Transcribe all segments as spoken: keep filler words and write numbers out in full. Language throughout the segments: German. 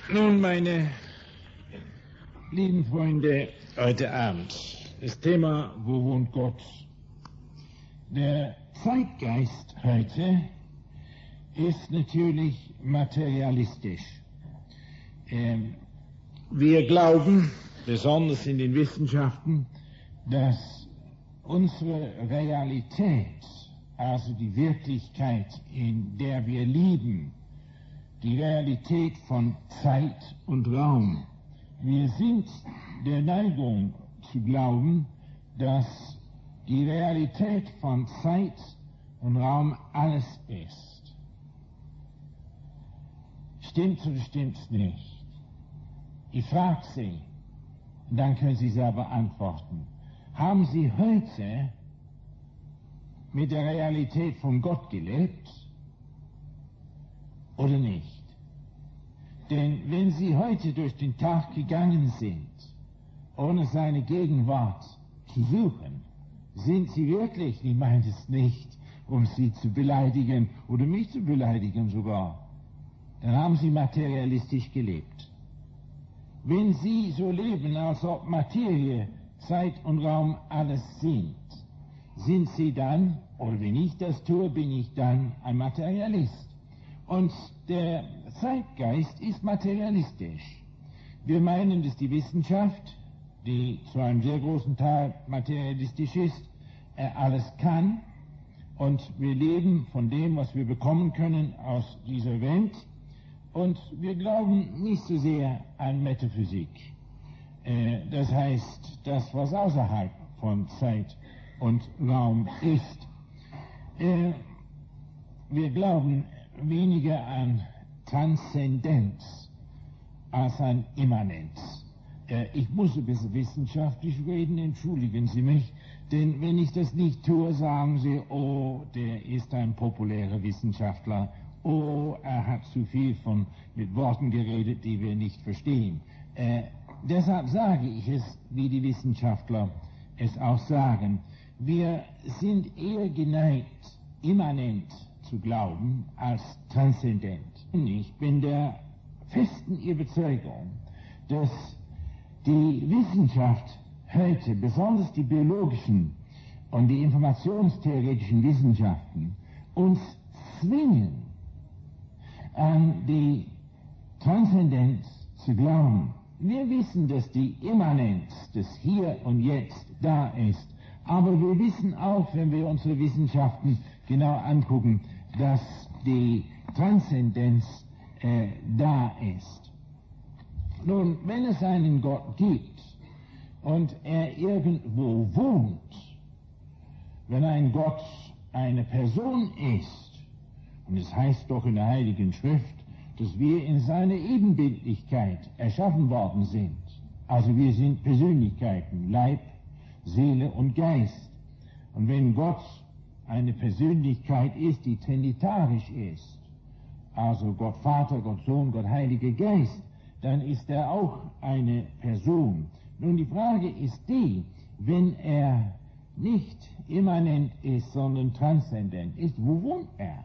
Nun, meine lieben Freunde, heute Abend, das Thema, wo wohnt Gott? Der Zeitgeist heute ist natürlich materialistisch. Ähm, wir glauben, besonders in den Wissenschaften, dass unsere Realität, also die Wirklichkeit, in der wir leben, die Realität von Zeit und Raum. Wir sind der Neigung zu glauben, dass die Realität von Zeit und Raum alles ist. Stimmt oder stimmt's nicht? Ich frage Sie, und dann können Sie selber antworten. Haben Sie heute mit der Realität von Gott gelebt oder nicht? Denn wenn Sie heute durch den Tag gegangen sind, ohne seine Gegenwart zu suchen, sind Sie wirklich, ich meine es nicht, um Sie zu beleidigen oder mich zu beleidigen sogar, dann haben Sie materialistisch gelebt. Wenn Sie so leben, als ob Materie, Zeit und Raum alles sind, sind Sie dann, oder wenn ich das tue, bin ich dann ein Materialist. Und der Zeitgeist ist materialistisch. Wir meinen, dass die Wissenschaft, die zu einem sehr großen Teil materialistisch ist, äh, alles kann. Und wir leben von dem, was wir bekommen können aus dieser Welt. Und wir glauben nicht so sehr an Metaphysik. Äh, das heißt, das, was außerhalb von Zeit und Raum ist. Äh, wir glauben weniger an Transzendenz als an Immanenz. Äh, ich muss ein bisschen wissenschaftlich reden, entschuldigen Sie mich, denn wenn ich das nicht tue, sagen Sie, oh, der ist ein populärer Wissenschaftler, oh, er hat zu viel von mit Worten geredet, die wir nicht verstehen. Äh, deshalb sage ich es, wie die Wissenschaftler es auch sagen. Wir sind eher geneigt, immanent zu glauben als transzendent. Ich bin der festen Überzeugung, dass die Wissenschaft heute, besonders die biologischen und die informationstheoretischen Wissenschaften, uns zwingen, an die Transzendenz zu glauben. Wir wissen, dass die Immanenz des Hier und Jetzt da ist, aber wir wissen auch, wenn wir unsere Wissenschaften genau angucken, dass die Transzendenz äh, da ist. Nun, wenn es einen Gott gibt und er irgendwo wohnt, wenn ein Gott eine Person ist, und es heißt doch in der Heiligen Schrift, dass wir in seiner Ebenbildlichkeit erschaffen worden sind, also wir sind Persönlichkeiten, Leib, Seele und Geist. Und wenn Gott eine Persönlichkeit ist, die trinitarisch ist, also Gott Vater, Gott Sohn, Gott Heiliger Geist, dann ist er auch eine Person. Nun, die Frage ist die, wenn er nicht immanent ist, sondern transzendent ist, wo wohnt er?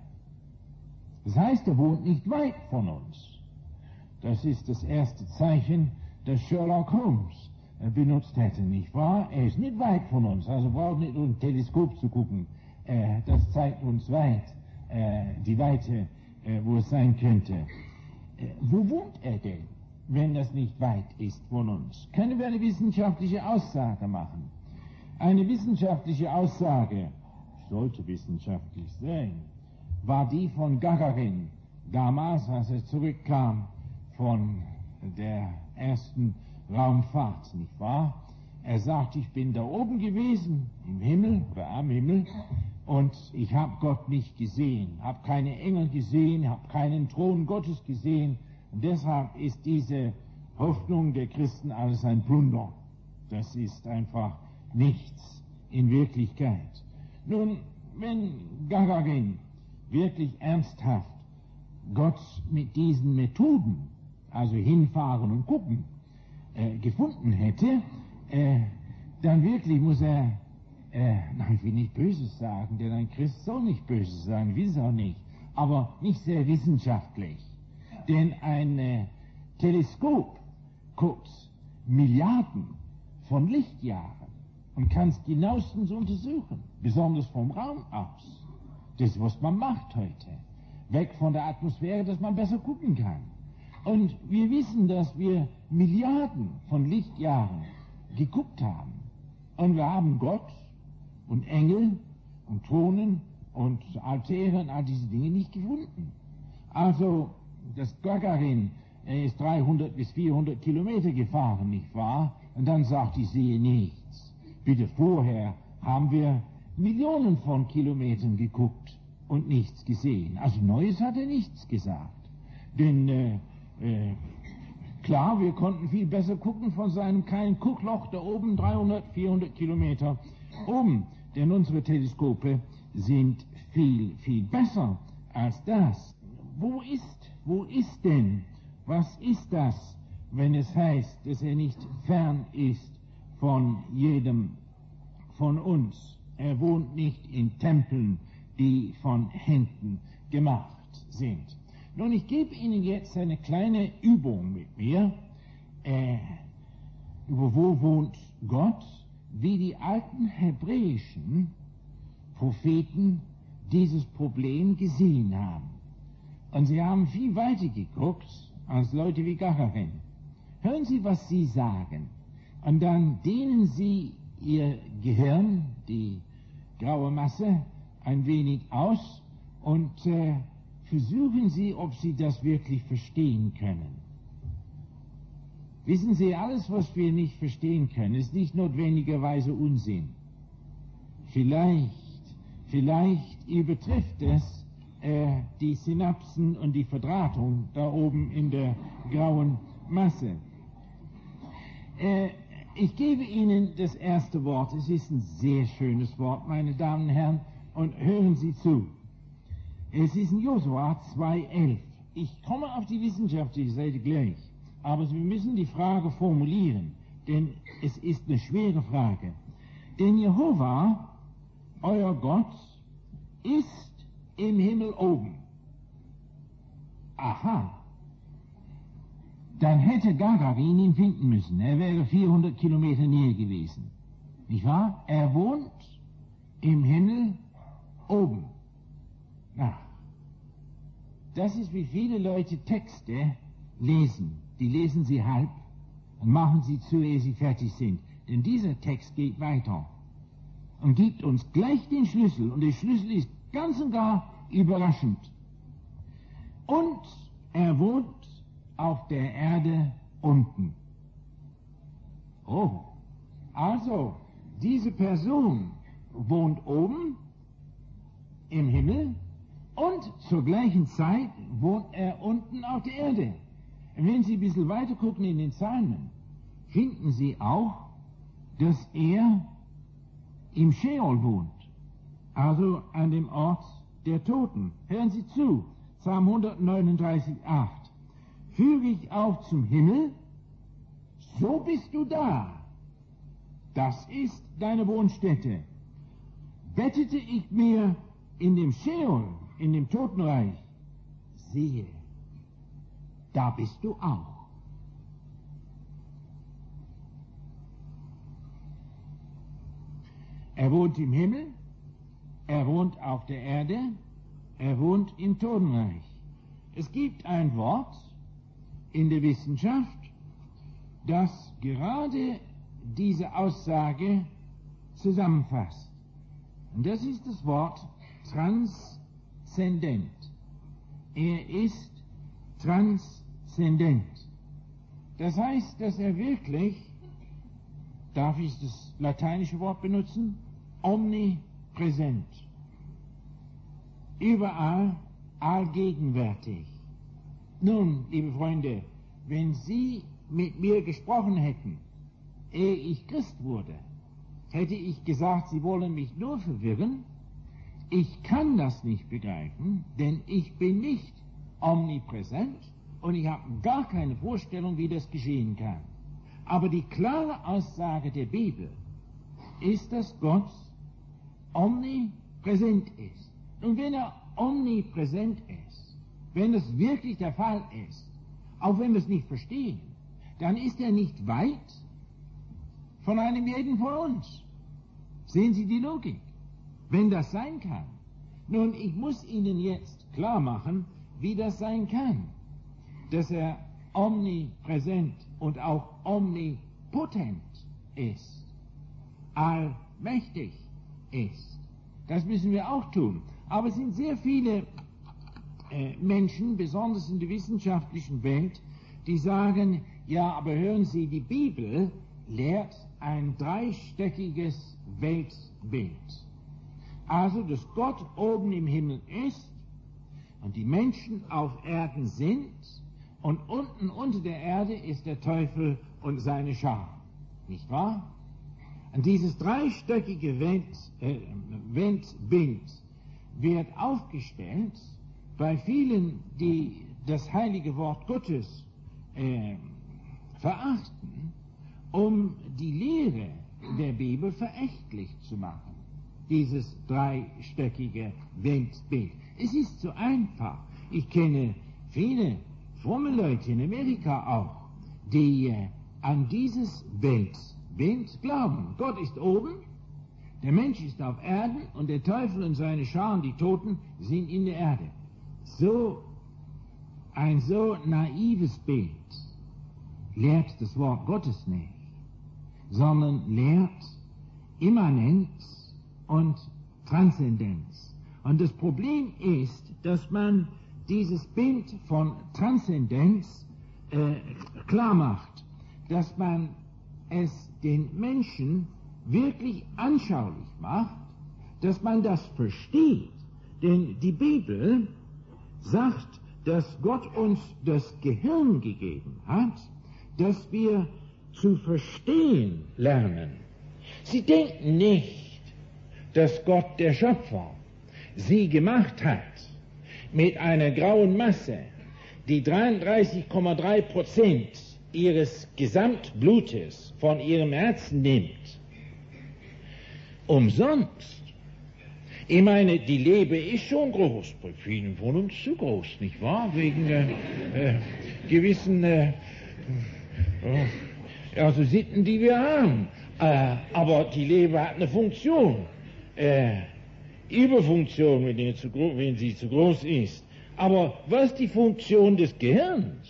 Das heißt, er wohnt nicht weit von uns. Das ist das erste Zeichen, das Sherlock Holmes benutzt hätte, nicht wahr? Er ist nicht weit von uns, also braucht nicht durch ein Teleskop zu gucken. Äh, das zeigt uns weit, äh, die Weite, äh, wo es sein könnte. Äh, wo wohnt er denn, wenn das nicht weit ist von uns? Können wir eine wissenschaftliche Aussage machen? Eine wissenschaftliche Aussage, sollte wissenschaftlich sein, war die von Gagarin, damals, als er zurückkam von der ersten Raumfahrt, nicht wahr? Er sagt, ich bin da oben gewesen, im Himmel oder am Himmel, und ich habe Gott nicht gesehen, habe keine Engel gesehen, habe keinen Thron Gottes gesehen, und deshalb ist diese Hoffnung der Christen alles ein Plunder. Das ist einfach nichts in Wirklichkeit. Nun, wenn Gagarin wirklich ernsthaft Gott mit diesen Methoden, also hinfahren und gucken, äh, gefunden hätte, äh, dann wirklich muss er, äh, nein, ich will nicht Böses sagen, denn ein Christ soll nicht Böses sagen, will es auch nicht, aber nicht sehr wissenschaftlich. Denn eine Teleskop guckt Milliarden von Lichtjahren und kann es genauestens untersuchen, besonders vom Raum aus. Das, was man macht heute. Weg von der Atmosphäre, dass man besser gucken kann. Und wir wissen, dass wir Milliarden von Lichtjahren geguckt haben. Und wir haben Gott und Engel und Thronen und Altäre und all diese Dinge nicht gefunden. Also, das Gagarin, er ist dreihundert bis vierhundert Kilometer gefahren, nicht wahr? Und dann sagt, ich sehe nichts. Bitte, vorher haben wir Millionen von Kilometern geguckt und nichts gesehen. Also Neues hat er nichts gesagt. Denn, äh, äh, klar, wir konnten viel besser gucken von seinem kleinen Guckloch da oben, dreihundert, vierhundert Kilometer oben. Denn unsere Teleskope sind viel, viel besser als das. Wo ist, wo ist denn, was ist das, wenn es heißt, dass er nicht fern ist von jedem von uns? Er wohnt nicht in Tempeln, die von Händen gemacht sind. Nun, ich gebe Ihnen jetzt eine kleine Übung mit mir, äh, über wo wohnt Gott, wie die alten hebräischen Propheten dieses Problem gesehen haben. Und sie haben viel weiter geguckt als Leute wie Gagarin. Hören Sie, was sie sagen, und dann dehnen Sie Ihr Gehirn, die graue Masse, ein wenig aus und äh, versuchen Sie, ob Sie das wirklich verstehen können. Wissen Sie, alles, was wir nicht verstehen können, ist nicht notwendigerweise Unsinn. Vielleicht, vielleicht übertrifft es äh, die Synapsen und die Verdrahtung da oben in der grauen Masse. Äh, ich gebe Ihnen das erste Wort. Es ist ein sehr schönes Wort, meine Damen und Herren, und hören Sie zu. Es ist in Josua zwei elf. Ich komme auf die wissenschaftliche Seite gleich, aber wir müssen die Frage formulieren, denn es ist eine schwere Frage. Denn Jehova, euer Gott, ist im Himmel oben. Aha. Dann hätte Gagarin ihn finden müssen. Er wäre vierhundert Kilometer näher gewesen. Nicht wahr? Er wohnt im Himmel oben. Na, das ist, wie viele Leute Texte lesen. Die lesen sie halb und machen sie zu, ehe sie fertig sind. Denn dieser Text geht weiter und gibt uns gleich den Schlüssel. Und der Schlüssel ist ganz und gar überraschend. Und er wohnt auf der Erde unten. Oh, also, diese Person wohnt oben im Himmel und zur gleichen Zeit wohnt er unten auf der Erde. Wenn Sie ein bisschen weiter gucken in den Psalmen, finden Sie auch, dass er im Sheol wohnt, also an dem Ort der Toten. Hören Sie zu, Psalm hundertneununddreißig, acht. Führe ich auf zum Himmel, so bist du da. Das ist deine Wohnstätte. Bettete ich mir in dem Sheol, in dem Totenreich, siehe, da bist du auch. Er wohnt im Himmel, er wohnt auf der Erde, er wohnt im Totenreich. Es gibt ein Wort in der Wissenschaft, das gerade diese Aussage zusammenfasst. Und das ist das Wort transzendent. Er ist transzendent. Das heißt, dass er wirklich, darf ich das lateinische Wort benutzen, omnipräsent, überall, allgegenwärtig. Nun, liebe Freunde, wenn Sie mit mir gesprochen hätten, ehe ich Christ wurde, hätte ich gesagt, Sie wollen mich nur verwirren. Ich kann das nicht begreifen, denn ich bin nicht omnipräsent und ich habe gar keine Vorstellung, wie das geschehen kann. Aber die klare Aussage der Bibel ist, dass Gott omnipräsent ist. Und wenn er omnipräsent ist, wenn es wirklich der Fall ist, auch wenn wir es nicht verstehen, dann ist er nicht weit von einem jeden von uns. Sehen Sie die Logik? Wenn das sein kann. Nun, ich muss Ihnen jetzt klar machen, wie das sein kann, dass er omnipräsent und auch omnipotent ist, allmächtig ist. Das müssen wir auch tun. Aber es sind sehr viele äh, Menschen, besonders in der wissenschaftlichen Welt, die sagen, ja, aber hören Sie, die Bibel lehrt ein dreistöckiges Weltbild. Also, dass Gott oben im Himmel ist und die Menschen auf Erden sind und unten unter der Erde ist der Teufel und seine Schar. Nicht wahr? Und dieses dreistöckige Welt, äh, Weltbild wird aufgestellt bei vielen, die das heilige Wort Gottes äh, verachten, um die Lehre der Bibel verächtlich zu machen. Dieses dreistöckige Weltbild. Es ist so einfach. Ich kenne viele fromme Leute in Amerika auch, die äh, an dieses Weltbild glauben. Gott ist oben, der Mensch ist auf Erden und der Teufel und seine Scharen, die Toten, sind in der Erde. So ein so naives Bild lehrt das Wort Gottes nicht, sondern lehrt Immanenz und Transzendenz. Und das Problem ist, dass man dieses Bild von Transzendenz äh, klar macht, dass man es den Menschen wirklich anschaulich macht, dass man das versteht. Denn die Bibel sagt, dass Gott uns das Gehirn gegeben hat, dass wir zu verstehen lernen. Sie denken nicht, dass Gott, der Schöpfer, sie gemacht hat mit einer grauen Masse, die dreiunddreißig Komma drei Prozent ihres Gesamtblutes von ihrem Herzen nimmt. Umsonst. Ich meine, die Leber ist schon groß, bei vielen von uns zu groß, nicht wahr? Wegen äh, äh, gewissen äh, also Sitten, die wir haben. Äh, aber die Leber hat eine Funktion. Äh, Überfunktion, wenn, die zu, wenn sie zu groß ist. Aber was ist die Funktion des Gehirns?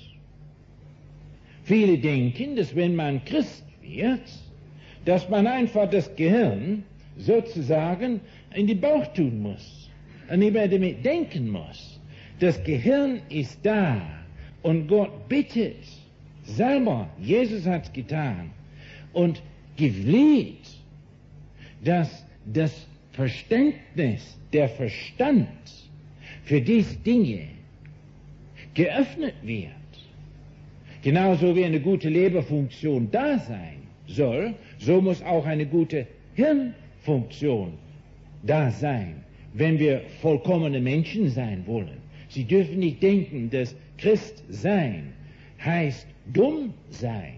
Viele denken, dass wenn man Christ wird, dass man einfach das Gehirn sozusagen in den Bauch tun muss und nicht mehr damit denken muss. Das Gehirn ist da und Gott bittet selber, Jesus hat es getan und gefleht, dass das Verständnis, der Verstand für diese Dinge geöffnet wird. Genauso wie eine gute Leberfunktion da sein soll, so muss auch eine gute Hirnfunktion da sein, wenn wir vollkommene Menschen sein wollen. Sie dürfen nicht denken, dass Christ sein heißt dumm sein.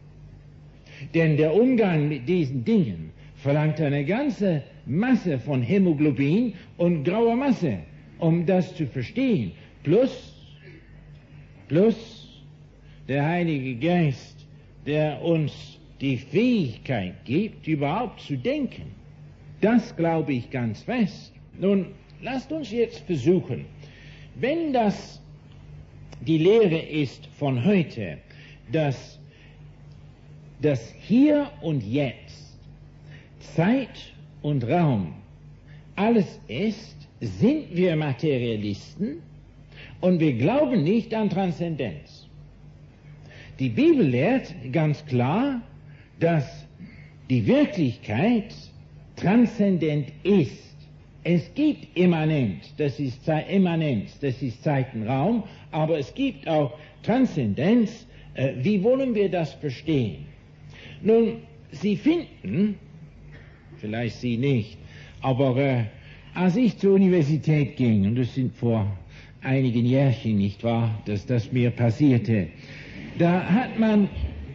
Denn der Umgang mit diesen Dingen verlangt eine ganze Masse von Hämoglobin und grauer Masse, um das zu verstehen. Plus, plus der Heilige Geist, der uns die Fähigkeit gibt, überhaupt zu denken. Das glaube ich ganz fest. Nun, lasst uns jetzt versuchen, wenn das die Lehre ist von heute, dass das Hier und Jetzt, Zeit und Raum, alles ist, sind wir Materialisten und wir glauben nicht an Transzendenz. Die Bibel lehrt ganz klar, dass die Wirklichkeit transzendent ist. Es gibt Immanent, das ist Zeit, Immanenz, das ist Zeitenraum, aber es gibt auch Transzendenz. Äh, wie wollen wir das verstehen? Nun, Sie finden, vielleicht Sie nicht, aber äh, als ich zur Universität ging, und das sind vor einigen Jährchen, nicht wahr, dass das mir passierte, da hat man,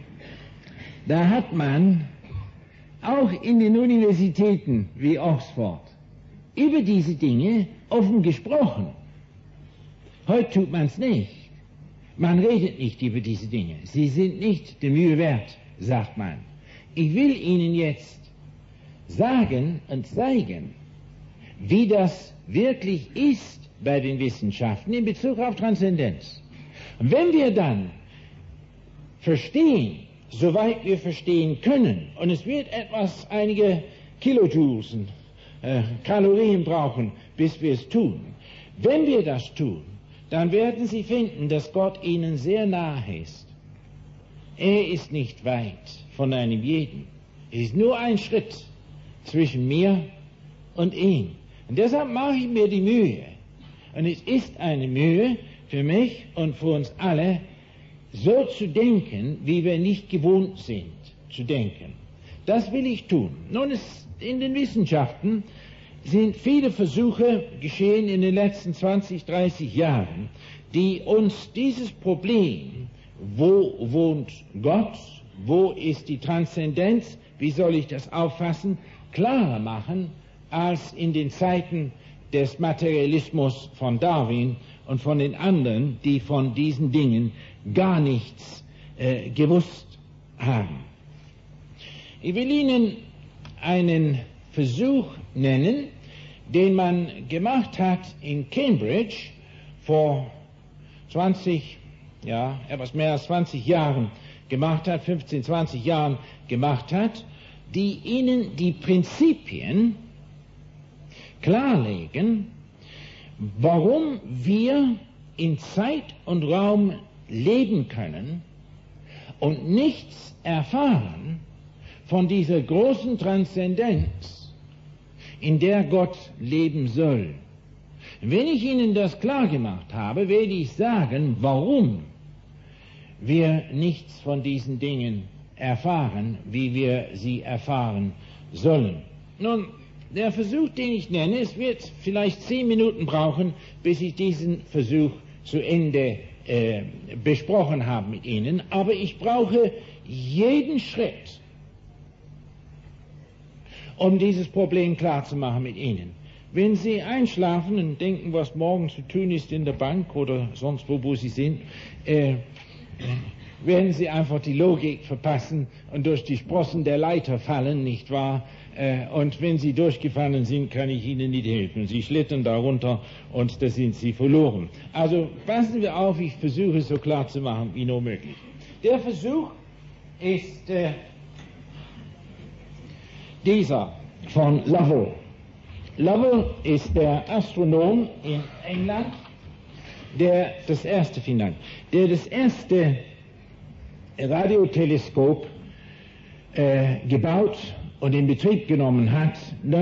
da hat man auch in den Universitäten wie Oxford über diese Dinge offen gesprochen. Heute tut man es nicht. Man redet nicht über diese Dinge. Sie sind nicht der Mühe wert, sagt man. Ich will Ihnen jetzt sagen und zeigen, wie das wirklich ist bei den Wissenschaften in Bezug auf Transzendenz. Und wenn wir dann verstehen, soweit wir verstehen können, und es wird etwas, einige Kilojoules, äh, Kalorien brauchen, bis wir es tun. Wenn wir das tun, dann werden Sie finden, dass Gott Ihnen sehr nahe ist. Er ist nicht weit von einem jeden. Es ist nur ein Schritt zwischen mir und ihm. Und deshalb mache ich mir die Mühe. Und es ist eine Mühe für mich und für uns alle, so zu denken, wie wir nicht gewohnt sind zu denken. Das will ich tun. Nun, es, in den Wissenschaften sind viele Versuche geschehen in den letzten zwanzig, dreißig Jahren, die uns dieses Problem, wo wohnt Gott, wo ist die Transzendenz, wie soll ich das auffassen, klarer machen als in den Zeiten des Materialismus von Darwin und von den anderen, die von diesen Dingen gar nichts äh, gewusst haben. Ich will Ihnen einen Versuch nennen, den man gemacht hat in Cambridge vor zwanzig, ja, etwas mehr als zwanzig Jahren gemacht hat, fünfzehn, zwanzig Jahren gemacht hat, die Ihnen die Prinzipien klarlegen, warum wir in Zeit und Raum leben können und nichts erfahren von dieser großen Transzendenz, in der Gott leben soll. Wenn ich Ihnen das klar gemacht habe, werde ich sagen, warum wir nichts von diesen Dingen erfahren, wie wir sie erfahren sollen. Nun, der Versuch, den ich nenne, es wird vielleicht zehn Minuten brauchen, bis ich diesen Versuch zu Ende äh, besprochen habe mit Ihnen, aber ich brauche jeden Schritt, um dieses Problem klar zu machen mit Ihnen. Wenn Sie einschlafen und denken, was morgen zu tun ist in der Bank oder sonst wo, wo Sie sind, äh, werden Sie einfach die Logik verpassen und durch die Sprossen der Leiter fallen, nicht wahr? Äh, und wenn Sie durchgefallen sind, kann ich Ihnen nicht helfen. Sie schlittern darunter und da sind Sie verloren. Also passen wir auf, ich versuche es so klar zu machen wie nur möglich. Der Versuch ist äh, dieser von Lovell. Lovell ist der Astronom in England, der das erste, vielen Dank, der das erste Radioteleskop äh, gebaut und in Betrieb genommen hat,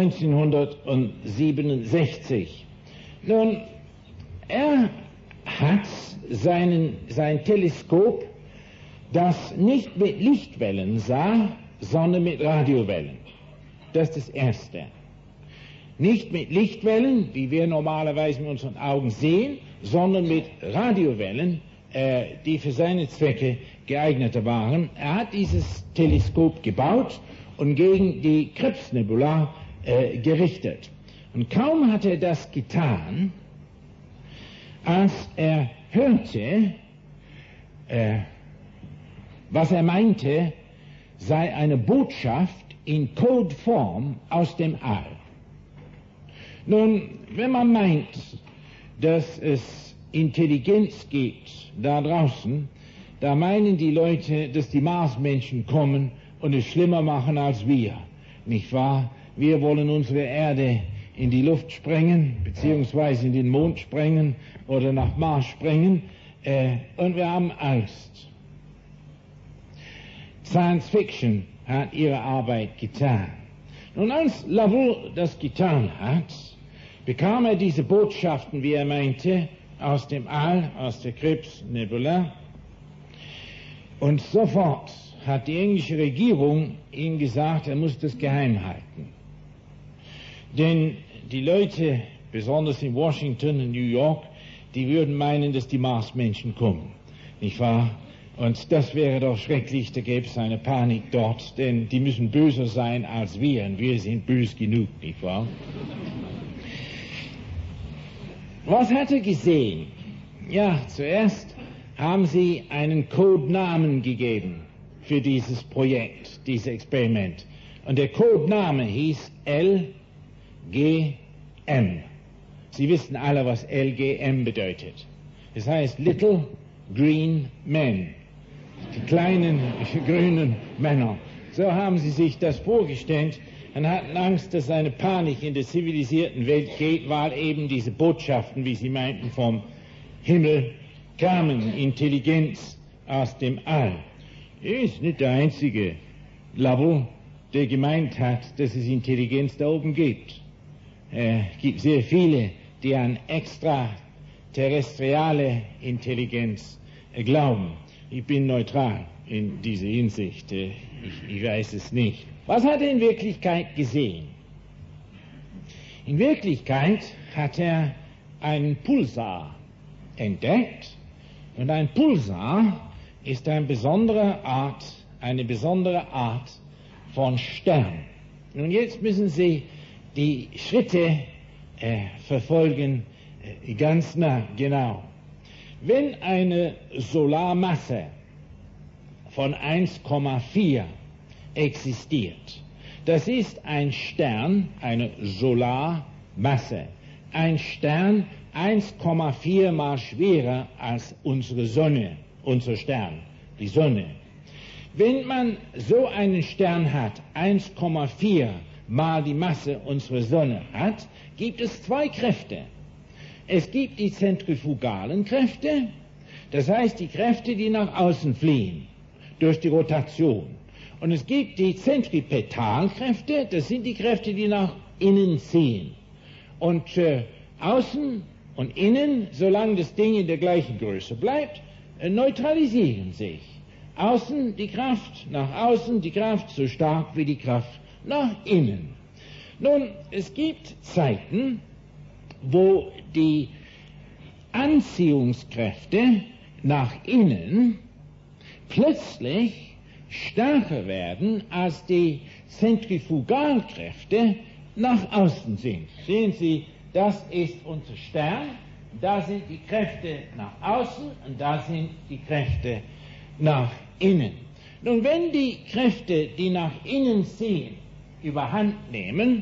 neunzehnhundertsiebenundsechzig. Nun, er hat seinen, sein Teleskop, das nicht mit Lichtwellen sah, sondern mit Radiowellen. Das ist das Erste. Nicht mit Lichtwellen, wie wir normalerweise mit unseren Augen sehen, sondern mit Radiowellen, äh, die für seine Zwecke geeigneter waren. Er hat dieses Teleskop gebaut und gegen die Krebsnebula äh, gerichtet. Und kaum hat er das getan, als er hörte, äh, was er meinte, sei eine Botschaft in Codeform aus dem All. Nun, wenn man meint, dass es Intelligenz gibt da draußen, da meinen die Leute, dass die Marsmenschen kommen und es schlimmer machen als wir, nicht wahr? Wir wollen unsere Erde in die Luft sprengen, beziehungsweise in den Mond sprengen oder nach Mars sprengen, äh, und wir haben Angst. Science Fiction hat ihre Arbeit getan. Nun, als Lovell das getan hat, bekam er diese Botschaften, wie er meinte, aus dem All, aus der Krebsnebula. Und sofort hat die englische Regierung ihm gesagt, er muss das geheim halten. Denn die Leute, besonders in Washington und New York, die würden meinen, dass die Marsmenschen kommen, nicht wahr? Und das wäre doch schrecklich, da gäbe es eine Panik dort, denn die müssen böser sein als wir, und wir sind bös genug, nicht wahr? Was hat er gesehen? Ja, zuerst haben sie einen Codenamen gegeben für dieses Projekt, dieses Experiment. Und der Codename hieß L G M. Sie wissen alle, was L G M bedeutet. Das heißt Little Green Men, die kleinen grünen Männer. So haben sie sich das vorgestellt und hatten Angst, dass eine Panik in der zivilisierten Welt geht, weil eben diese Botschaften, wie sie meinten, vom Himmel kamen, Intelligenz aus dem All. Er ist nicht der einzige Lovell, der gemeint hat, dass es Intelligenz da oben gibt. Es gibt sehr viele, die an extraterrestriale Intelligenz glauben. Ich bin neutral in dieser Hinsicht. Ich, ich weiß es nicht. Was hat er in Wirklichkeit gesehen? In Wirklichkeit hat er einen Pulsar entdeckt. Und ein Pulsar ist eine besondere Art, eine besondere Art von Stern. Und jetzt müssen Sie die Schritte äh, verfolgen, äh, ganz nah, genau. Wenn eine Solarmasse von eins Komma vier existiert, das ist ein Stern, eine Solarmasse, ein Stern eins Komma vier mal schwerer als unsere Sonne, unser Stern, die Sonne. Wenn man so einen Stern hat, eins Komma vier mal die Masse unserer Sonne hat, gibt es zwei Kräfte. Es gibt die zentrifugalen Kräfte, das heißt die Kräfte, die nach außen fliehen, durch die Rotation. Und es gibt die Zentripetalkräfte, das sind die Kräfte, die nach innen ziehen. Und äh, außen und innen, solange das Ding in der gleichen Größe bleibt, äh, neutralisieren sich. Außen die Kraft, nach außen die Kraft so stark wie die Kraft nach innen. Nun, es gibt Zeiten, wo die Anziehungskräfte nach innen plötzlich stärker werden, als die Zentrifugalkräfte nach außen sind. Sehen Sie, das ist unser Stern, da sind die Kräfte nach außen und da sind die Kräfte nach innen. Nun, wenn die Kräfte, die nach innen ziehen, überhand nehmen,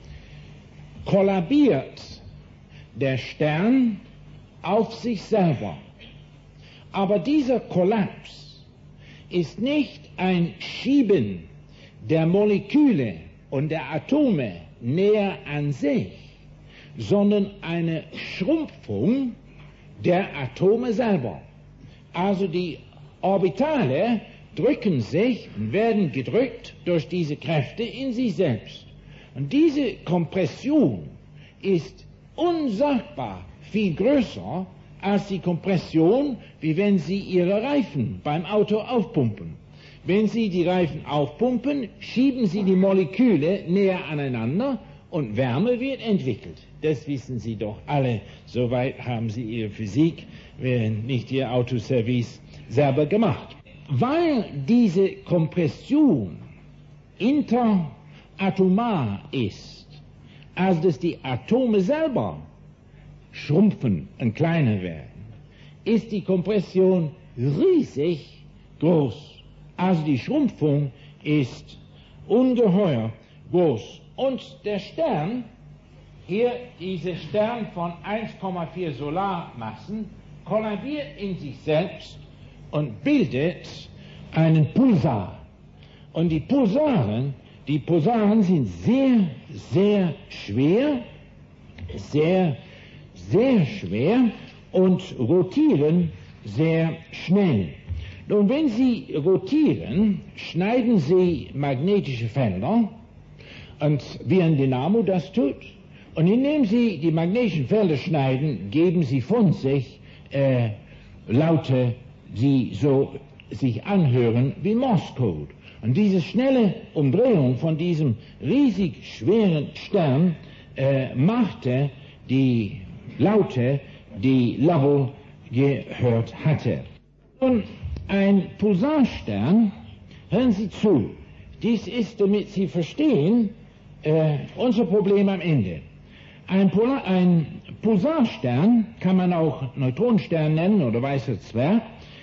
kollabiert der Stern auf sich selber. Aber dieser Kollaps ist nicht ein Schieben der Moleküle und der Atome näher an sich, sondern eine Schrumpfung der Atome selber. Also die Orbitale drücken sich und werden gedrückt durch diese Kräfte in sich selbst. Und diese Kompression ist unsagbar viel größer als die Kompression, wie wenn Sie Ihre Reifen beim Auto aufpumpen. Wenn Sie die Reifen aufpumpen, schieben Sie die Moleküle näher aneinander und Wärme wird entwickelt. Das wissen Sie doch alle. Soweit haben Sie Ihre Physik, wenn nicht Ihr Autoservice, selber gemacht. Weil diese Kompression interatomar ist, also dass die Atome selber schrumpfen und kleiner werden, ist die Kompression riesig groß. Also die Schrumpfung ist ungeheuer groß. Und der Stern, hier dieser Stern von eins Komma vier Solarmassen, kollabiert in sich selbst und bildet einen Pulsar. Und die Pulsaren, die Pulsaren sind sehr, sehr schwer, sehr, sehr schwer und rotieren sehr schnell. Nun, wenn sie rotieren, schneiden sie magnetische Felder, und wie ein Dynamo das tut. Und indem sie die magnetischen Felder schneiden, geben sie von sich äh, Laute, die so sich anhören wie Morse-Code. Und diese schnelle Umdrehung von diesem riesig schweren Stern äh, machte die Laute, die Lovell gehört hatte. Und ein Pulsarstern, hören Sie zu, dies ist, damit Sie verstehen, äh, unser Problem am Ende. Ein, Polar, ein Pulsarstern kann man auch Neutronenstern nennen oder weißer Zwerg,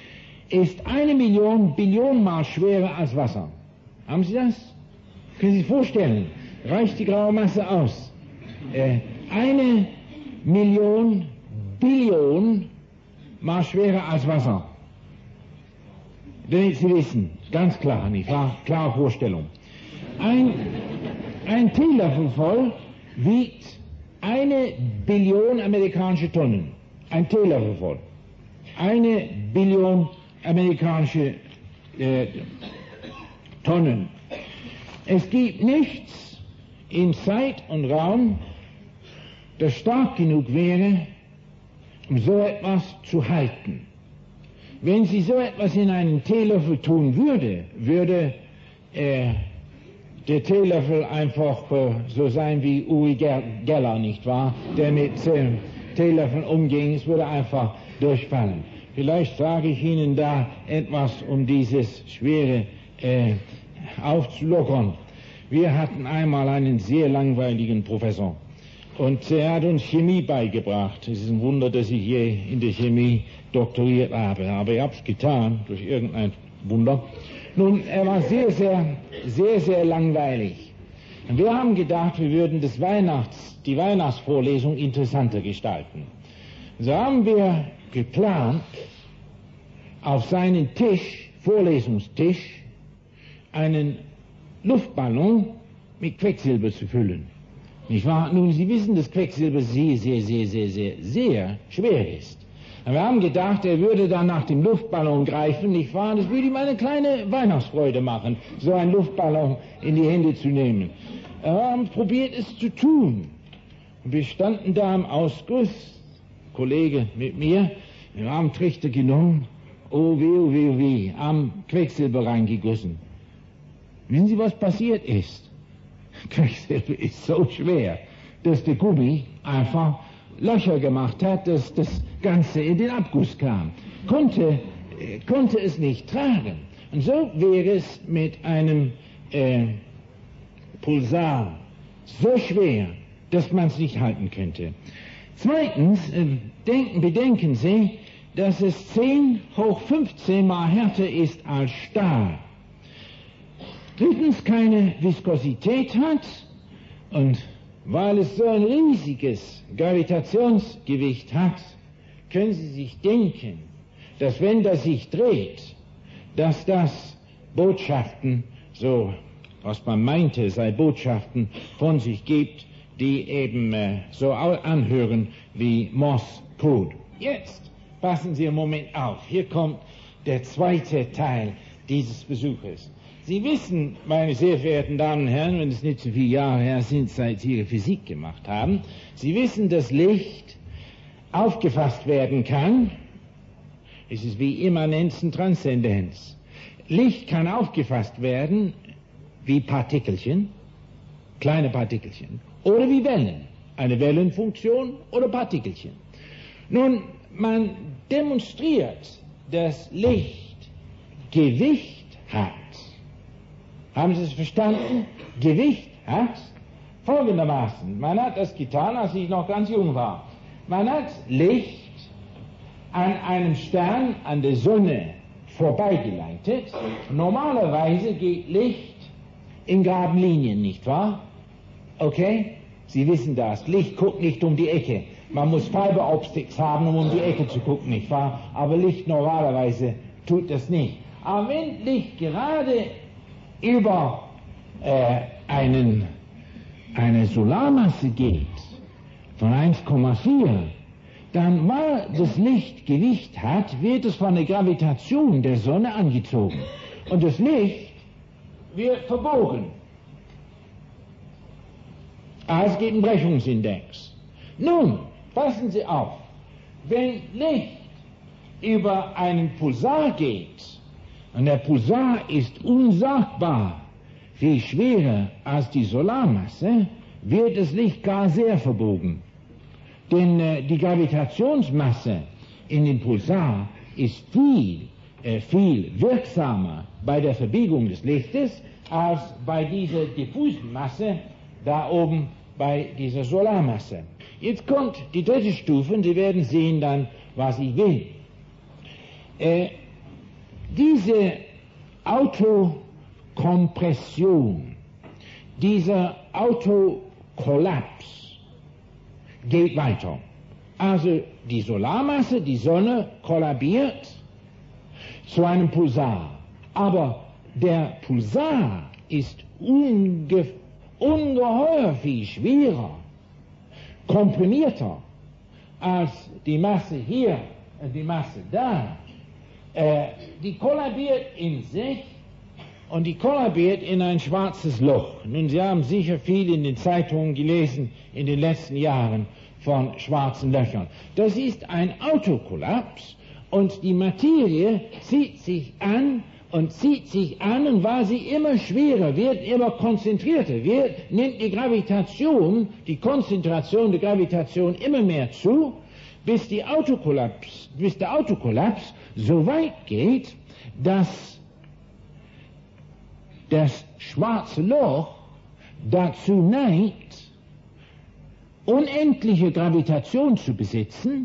ist eine Million Billion Mal schwerer als Wasser. Haben Sie das? Können Sie sich vorstellen? Reicht die graue Masse aus? Äh, eine Million Billion Mal schwerer als Wasser. Damit Sie wissen, ganz klar, nicht wahr? Klare Vorstellung. Ein, ein Teelöffel voll wiegt eine Billion amerikanische Tonnen. Ein Teelöffel voll. Eine Billion amerikanische äh, Tonnen. Es gibt nichts in Zeit und Raum, das stark genug wäre, um so etwas zu halten. Wenn sie so etwas in einen Teelöffel tun würde, würde äh, der Teelöffel einfach äh, so sein wie Uri Geller, nicht wahr? Der mit äh, Teelöffeln umging, es würde einfach durchfallen. Vielleicht sage ich Ihnen da etwas, um dieses Schwere äh, aufzulockern. Wir hatten einmal einen sehr langweiligen Professor und er hat uns Chemie beigebracht. Es ist ein Wunder, dass ich je in der Chemie doktoriert habe, aber ich habe es getan durch irgendein Wunder. Nun, er war sehr, sehr, sehr, sehr langweilig. Und wir haben gedacht, wir würden das Weihnachts, die Weihnachtsvorlesung interessanter gestalten. So haben wir geplant, auf seinen Tisch, Vorlesungstisch, einen Luftballon mit Quecksilber zu füllen. Nicht wahr? Nun, Sie wissen, dass Quecksilber sehr, sehr, sehr, sehr, sehr, sehr schwer ist. Und wir haben gedacht, er würde dann nach dem Luftballon greifen, nicht wahr? Das würde ihm eine kleine Weihnachtsfreude machen, so einen Luftballon in die Hände zu nehmen. Wir haben probiert, es zu tun. Und wir standen da im Ausguss, Kollege mit mir, wir haben Trichter genommen, oh weh, oh weh, oh weh, am Quecksilber reingegossen. Wissen Sie, was passiert ist? Quecksilber ist so schwer, dass der Gummi einfach Löcher gemacht hat, dass das Ganze in den Abguss kam. Konnte, äh, konnte es nicht tragen. Und so wäre es mit einem äh, Pulsar so schwer, dass man es nicht halten könnte. Zweitens, äh, denken, bedenken Sie, dass es zehn hoch fünfzehn mal härter ist als Stahl. Drittens, keine Viskosität hat und weil es so ein riesiges Gravitationsgewicht hat, können Sie sich denken, dass wenn das sich dreht, dass das Botschaften, so was man meinte, sei Botschaften von sich gibt, die eben äh, so anhören wie Morse-Code. Jetzt passen Sie einen Moment auf. Hier kommt der zweite Teil dieses Besuches. Sie wissen, meine sehr verehrten Damen und Herren, wenn es nicht so viele Jahre her sind, seit Sie Ihre Physik gemacht haben, Sie wissen, dass Licht aufgefasst werden kann. Es ist wie Immanenz und Transzendenz. Licht kann aufgefasst werden wie Partikelchen, kleine Partikelchen, oder wie Wellen, eine Wellenfunktion oder Partikelchen. Nun, man demonstriert, dass Licht Gewicht hat. Haben Sie es verstanden? Gewicht hat folgendermaßen. Man hat das getan, als ich noch ganz jung war. Man hat Licht an einem Stern, an der Sonne, vorbeigeleitet. Normalerweise geht Licht in geraden Linien, nicht wahr? Okay? Sie wissen das. Licht guckt nicht um die Ecke. Man muss Fiber Optics haben, um um die Ecke zu gucken, nicht wahr? Aber Licht normalerweise tut das nicht. Aber wenn Licht gerade über äh, einen, eine Solarmasse geht von eins Komma vier, dann, weil das Licht Gewicht hat, wird es von der Gravitation der Sonne angezogen. Und das Licht wird verbogen. Also es gibt einen Brechungsindex. Nun, passen Sie auf, wenn Licht über einen Pulsar geht, und der Pulsar ist unsagbar viel schwerer als die Solarmasse, wird das Licht gar sehr verbogen. Denn äh, die Gravitationsmasse in den Pulsar ist viel, äh, viel wirksamer bei der Verbiegung des Lichtes als bei dieser diffusen Masse da oben bei dieser Solarmasse. Jetzt kommt die dritte Stufe und Sie werden sehen dann, was ich will. Äh, Diese Autokompression, dieser Autokollaps geht weiter. Also die Solarmasse, die Sonne, kollabiert zu einem Pulsar. Aber der Pulsar ist unge ungeheuer viel schwerer, komprimierter als die Masse hier und die Masse da. Äh, die kollabiert in sich und die kollabiert in ein schwarzes Loch. Nun, Sie haben sicher viel in den Zeitungen gelesen in den letzten Jahren von schwarzen Löchern. Das ist ein Autokollaps und die Materie zieht sich an und zieht sich an, und weil sie immer schwerer wird, immer konzentrierter wird, nimmt die Gravitation, die Konzentration der Gravitation immer mehr zu, bis, die Autokollaps, bis der Autokollaps so weit geht, dass das schwarze Loch dazu neigt, unendliche Gravitation zu besitzen,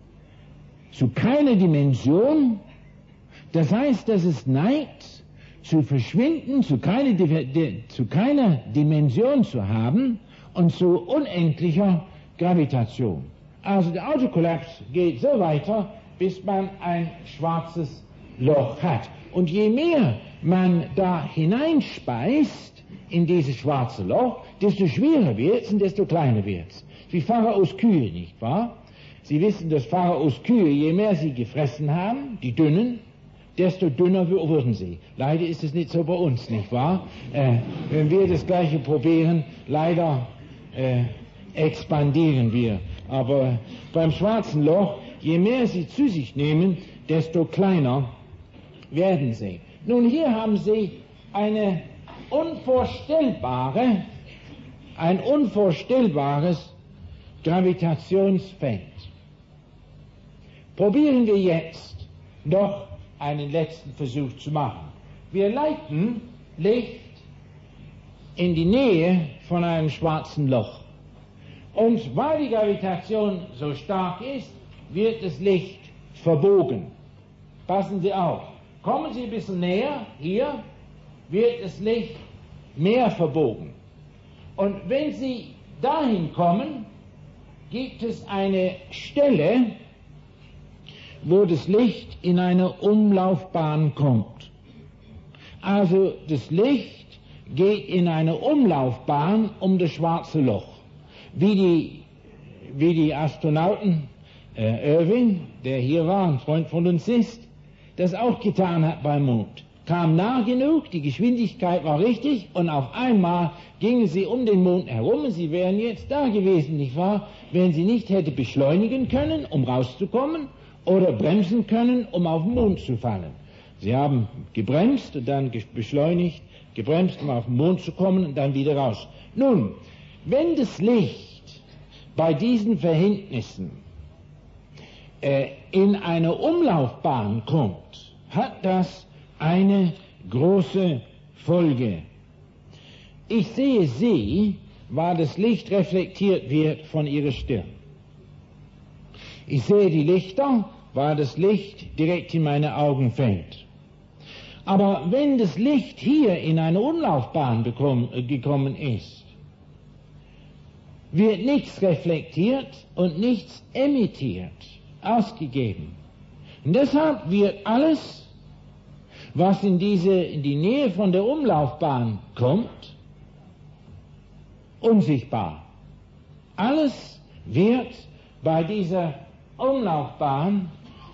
zu keiner Dimension. Das heißt, dass es neigt, zu verschwinden, zu, keine, zu keiner Dimension zu haben und zu unendlicher Gravitation. Also der Autokollaps geht so weiter, bis man ein schwarzes Loch hat. Und je mehr man da hineinspeist in dieses schwarze Loch, desto schwerer wird es und desto kleiner wird es. Wie Pharaos Kühe, nicht wahr? Sie wissen, dass Pharaos Kühe, je mehr sie gefressen haben, die dünnen, desto dünner wurden sie. Leider ist es nicht so bei uns, nicht wahr? Äh, wenn wir das Gleiche probieren, leider äh, expandieren wir. Aber beim schwarzen Loch, je mehr sie zu sich nehmen, desto kleiner werden sie. Nun, hier haben Sie eine unvorstellbare, ein unvorstellbares Gravitationsfeld. Probieren wir jetzt noch einen letzten Versuch zu machen. Wir leiten Licht in die Nähe von einem schwarzen Loch. Und weil die Gravitation so stark ist, wird das Licht verbogen. Passen Sie auf. Kommen Sie ein bisschen näher, hier wird das Licht mehr verbogen. Und wenn Sie dahin kommen, gibt es eine Stelle, wo das Licht in eine Umlaufbahn kommt. Also das Licht geht in eine Umlaufbahn um das schwarze Loch. Wie die, wie die Astronauten äh, Irving, der hier war, ein Freund von uns ist, das auch getan hat beim Mond. Kam nah genug, die Geschwindigkeit war richtig und auf einmal gingen sie um den Mond herum und sie wären jetzt da gewesen, nicht wahr? Wenn sie nicht hätte beschleunigen können, um rauszukommen, oder bremsen können, um auf den Mond zu fallen. Sie haben gebremst und dann beschleunigt, gebremst, um auf den Mond zu kommen und dann wieder raus. Nun, wenn das Licht bei diesen Verhältnissen äh, in eine Umlaufbahn kommt, hat das eine große Folge. Ich sehe Sie, weil das Licht reflektiert wird von Ihrer Stirn. Ich sehe die Lichter, weil das Licht direkt in meine Augen fällt. Aber wenn das Licht hier in eine Umlaufbahn bekommen, äh, gekommen ist, wird nichts reflektiert und nichts emittiert, ausgegeben. Und deshalb wird alles, was in, diese, in die Nähe von der Umlaufbahn kommt, unsichtbar. Alles wird bei dieser Umlaufbahn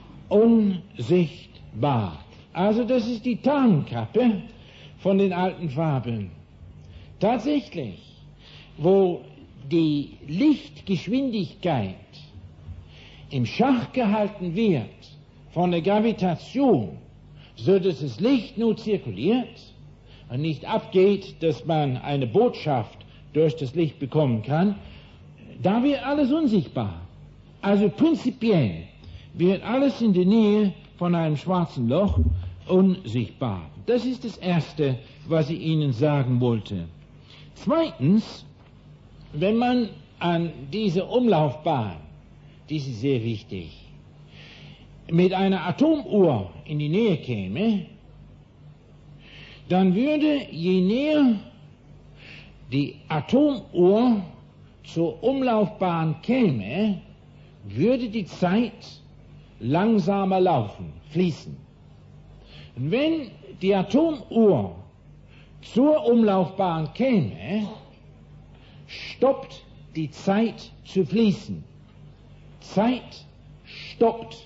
unsichtbar. Also das ist die Tarnkappe von den alten Fabeln. Tatsächlich, wo die Lichtgeschwindigkeit im Schach gehalten wird von der Gravitation, so dass das Licht nur zirkuliert und nicht abgeht, dass man eine Botschaft durch das Licht bekommen kann, da wird alles unsichtbar. Also prinzipiell wird alles in der Nähe von einem schwarzen Loch unsichtbar. Das ist das Erste, was ich Ihnen sagen wollte. Zweitens, wenn man an diese Umlaufbahn, die ist sehr wichtig, mit einer Atomuhr in die Nähe käme, dann würde, je näher die Atomuhr zur Umlaufbahn käme, würde die Zeit langsamer laufen, fließen. Und wenn die Atomuhr zur Umlaufbahn käme, stoppt die Zeit zu fließen. Zeit stoppt,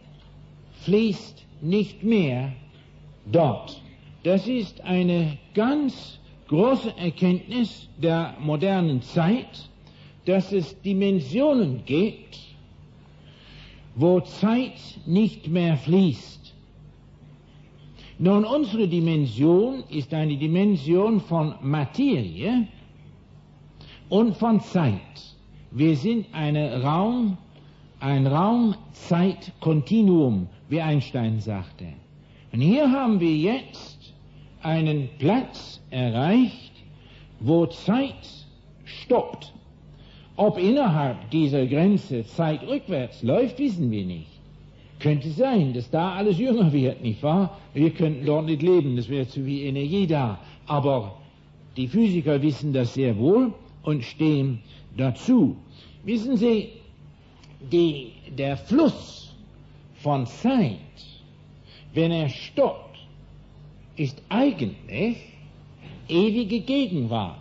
fließt nicht mehr dort. Das ist eine ganz große Erkenntnis der modernen Zeit, dass es Dimensionen gibt, wo Zeit nicht mehr fließt. Nun, unsere Dimension ist eine Dimension von Materie und von Zeit. Wir sind eine Raum, ein Raum-Zeit-Kontinuum, wie Einstein sagte. Und hier haben wir jetzt einen Platz erreicht, wo Zeit stoppt. Ob innerhalb dieser Grenze Zeit rückwärts läuft, wissen wir nicht. Könnte sein, dass da alles jünger wird, nicht wahr? Wir könnten dort nicht leben, es wäre zu viel Energie da. Aber die Physiker wissen das sehr wohl und stehen dazu. Wissen Sie, die, der Fluss von Zeit, wenn er stoppt, ist eigentlich ewige Gegenwart.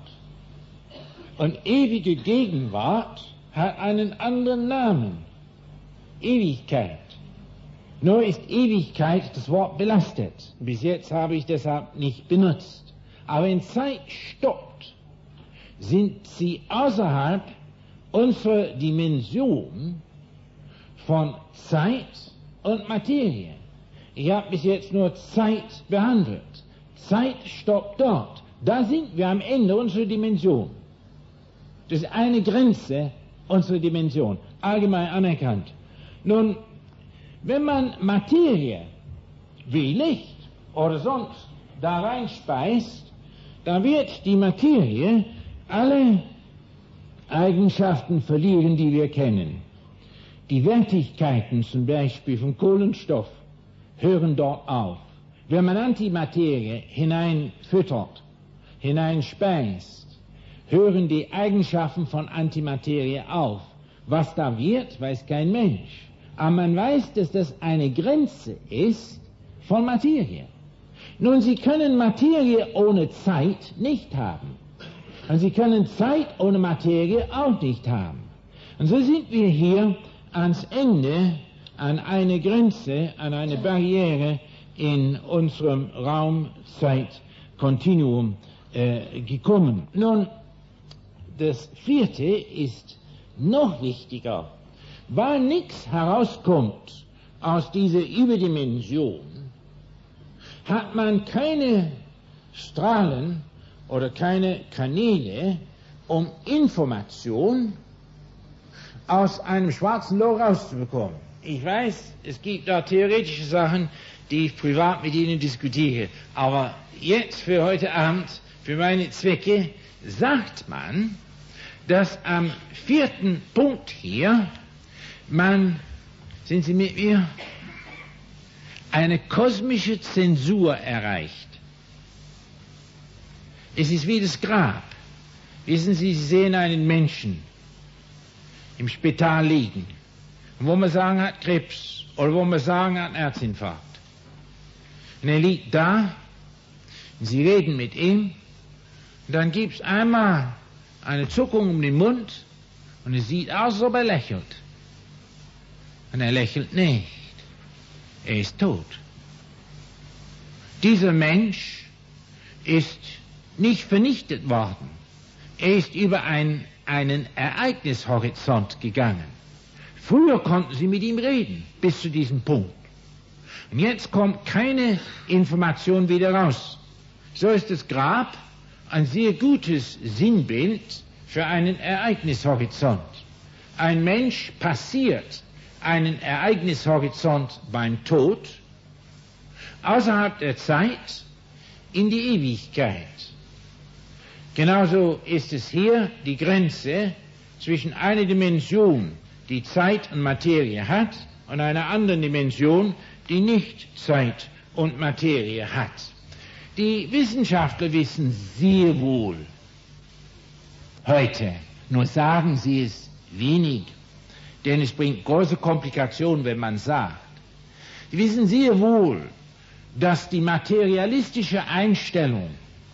Und ewige Gegenwart hat einen anderen Namen. Ewigkeit. Nur ist Ewigkeit das Wort belastet. Bis jetzt habe ich deshalb nicht benutzt. Aber wenn Zeit stoppt, sind sie außerhalb unserer Dimension von Zeit und Materie. Ich habe bis jetzt nur Zeit behandelt. Zeit stoppt dort. Da sind wir am Ende unserer Dimension. Das ist eine Grenze unserer Dimension, allgemein anerkannt. Nun, wenn man Materie wie Licht oder sonst da reinspeist, dann wird die Materie alle Eigenschaften verlieren, die wir kennen. Die Wertigkeiten zum Beispiel von Kohlenstoff hören dort auf. Wenn man Antimaterie hineinfüttert, hineinspeist, hören die Eigenschaften von Antimaterie auf. Was da wird, weiß kein Mensch. Aber man weiß, dass das eine Grenze ist von Materie. Nun, Sie können Materie ohne Zeit nicht haben. Und Sie können Zeit ohne Materie auch nicht haben. Und so sind wir hier ans Ende, an eine Grenze, an eine Barriere in unserem Raum-Zeit-Kontinuum äh, gekommen. Nun, das vierte ist noch wichtiger. Weil nichts herauskommt aus dieser Überdimension, hat man keine Strahlen oder keine Kanäle, um Information aus einem schwarzen Loch rauszubekommen. Ich weiß, es gibt da theoretische Sachen, die ich privat mit Ihnen diskutiere. Aber jetzt für heute Abend, für meine Zwecke, sagt man, dass am vierten Punkt hier man, sind Sie mit mir, eine kosmische Zensur erreicht. Es ist wie das Grab. Wissen Sie, Sie sehen einen Menschen im Spital liegen, wo man sagen hat Krebs oder wo man sagen hat Herzinfarkt. Und er liegt da, und Sie reden mit ihm, und dann gibt es einmal eine Zuckung um den Mund und es sieht aus, als ob er lächelt. Und er lächelt nicht. Er ist tot. Dieser Mensch ist nicht vernichtet worden. Er ist über ein, einen Ereignishorizont gegangen. Früher konnten Sie mit ihm reden, bis zu diesem Punkt. Und jetzt kommt keine Information wieder raus. So ist das Grab ein sehr gutes Sinnbild für einen Ereignishorizont. Ein Mensch passiert einen Ereignishorizont beim Tod, außerhalb der Zeit in die Ewigkeit. Genauso ist es hier die Grenze zwischen einer Dimension, die Zeit und Materie hat, und einer anderen Dimension, die nicht Zeit und Materie hat. Die Wissenschaftler wissen sehr wohl heute, nur sagen sie es wenig, denn es bringt große Komplikationen, wenn man sagt. Die wissen sehr wohl, dass die materialistische Einstellung